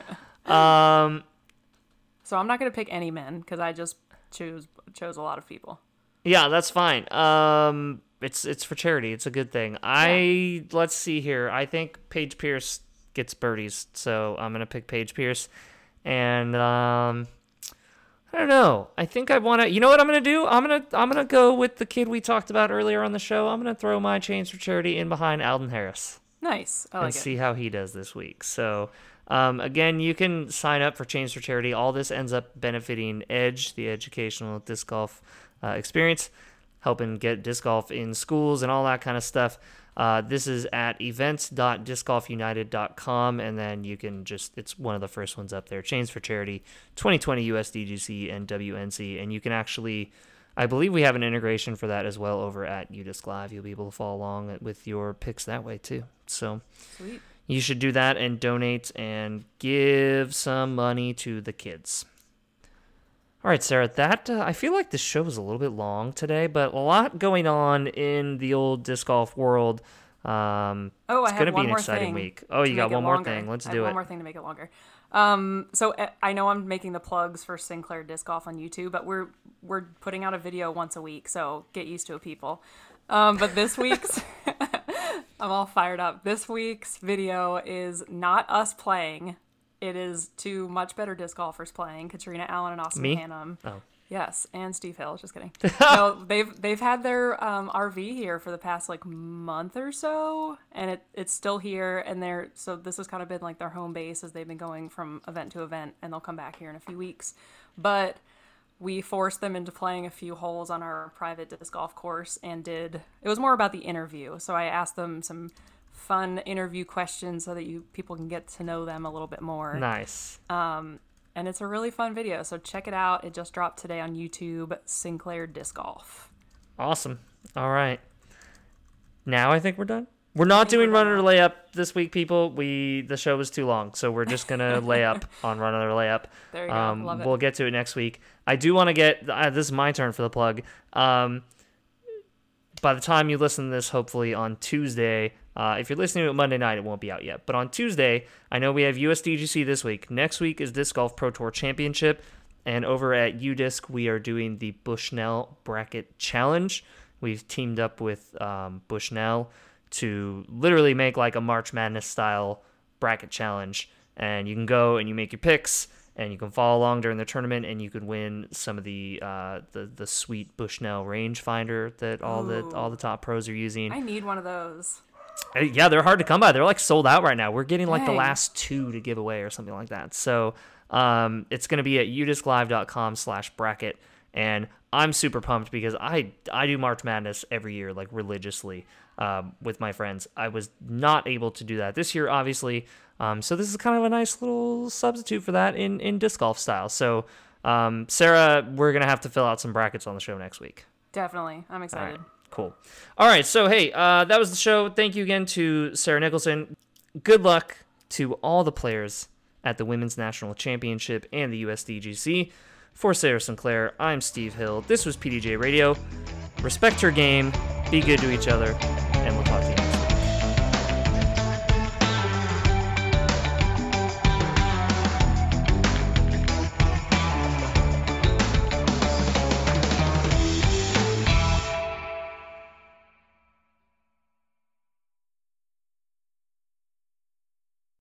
Speaker 3: So I'm not gonna pick any men because I just chose a lot of people.
Speaker 2: Yeah, that's fine. It's for charity. It's a good thing. Let's see here. I think Paige Pierce gets birdies, so I'm gonna pick Paige Pierce. And I don't know. I think I want to. You know what I'm gonna do? I'm gonna go with the kid we talked about earlier on the show. I'm gonna throw my Chains for Charity in behind Alden Harris
Speaker 3: Nice. I
Speaker 2: and
Speaker 3: like it.
Speaker 2: see how he does this week. So, again, you can sign up for Chains for Charity. All this ends up benefiting Edge, the educational disc golf experience, helping get disc golf in schools and all that kind of stuff. This is at events.discgolfunited.com, and then you can it's one of the first ones up there. Chains for Charity, 2020 USDGC and WNC, and you can actually, I believe we have an integration for that as well over at UDisc Live. You'll be able to follow along with your picks that way too. So
Speaker 3: Sweet.
Speaker 2: you should do that and donate and give some money to the kids. All right, Sarah, I feel like this show was a little bit long today, but a lot going on in the old disc golf world.
Speaker 3: Oh, I
Speaker 2: it's
Speaker 3: have
Speaker 2: going to be
Speaker 3: one
Speaker 2: an
Speaker 3: more
Speaker 2: exciting
Speaker 3: thing
Speaker 2: week. Oh,
Speaker 3: to
Speaker 2: you got
Speaker 3: make it
Speaker 2: one more
Speaker 3: longer.
Speaker 2: thing. Let's
Speaker 3: I
Speaker 2: do
Speaker 3: have
Speaker 2: it.
Speaker 3: one more thing to make it longer. So I know I'm making the plugs for Sinclair Disc Golf on YouTube, but we're putting out a video once a week, so get used to it, people. But this week's, I'm all fired up. This week's video is not us playing. It is 2 much better disc golfers playing, Katrina Allen and Austin
Speaker 2: Me?
Speaker 3: Hannum.
Speaker 2: Oh.
Speaker 3: Yes, and Steve Hill. Just kidding. No, they've had their RV here for the past like month or so, and it's still here. And so this has kind of been like their home base as they've been going from event to event, and they'll come back here in a few weeks. But we forced them into playing a few holes on our private disc golf course, and it was more about the interview. So I asked them some fun interview questions so that people can get to know them a little bit more.
Speaker 2: Nice.
Speaker 3: And it's a really fun video, so check it out. It just dropped today on YouTube, Sinclair Disc Golf.
Speaker 2: Awesome. All right. Now I think we're done. We're not doing Run Under Layup this week, people. The show was too long, so we're just going to lay up on Run Under Layup.
Speaker 3: There you go. Love it.
Speaker 2: We'll get to it next week. I do want to get... this is my turn for the plug. By the time you listen to this, hopefully on Tuesday... if you're listening to it Monday night, it won't be out yet. But on Tuesday, I know we have USDGC this week. Next week is Disc Golf Pro Tour Championship. And over at UDisc, we are doing the Bushnell Bracket Challenge. We've teamed up with Bushnell to literally make like a March Madness style bracket challenge. And you can go and you make your picks, and you can follow along during the tournament, and you can win some of the sweet Bushnell rangefinder that all the top pros are using.
Speaker 3: I need one of those.
Speaker 2: Yeah, they're hard to come by. They're like sold out right now. We're getting like the
Speaker 3: Dang.
Speaker 2: last 2 to give away or something like that. So it's going to be at udisclive.com/bracket. And I'm super pumped because I do March Madness every year, like religiously with my friends. I was not able to do that this year, obviously. So this is kind of a nice little substitute for that in disc golf style. So Sarah, we're going to have to fill out some brackets on the show next week.
Speaker 3: Definitely. I'm excited.
Speaker 2: Cool. All right. So, hey, that was the show. Thank you again to Sarah Nicholson. Good luck to all the players at the Women's National Championship and the USDGC. For Sarah Sinclair, I'm Steve Hill. This was PDJ Radio. Respect your game, be good to each other, and we'll talk to you.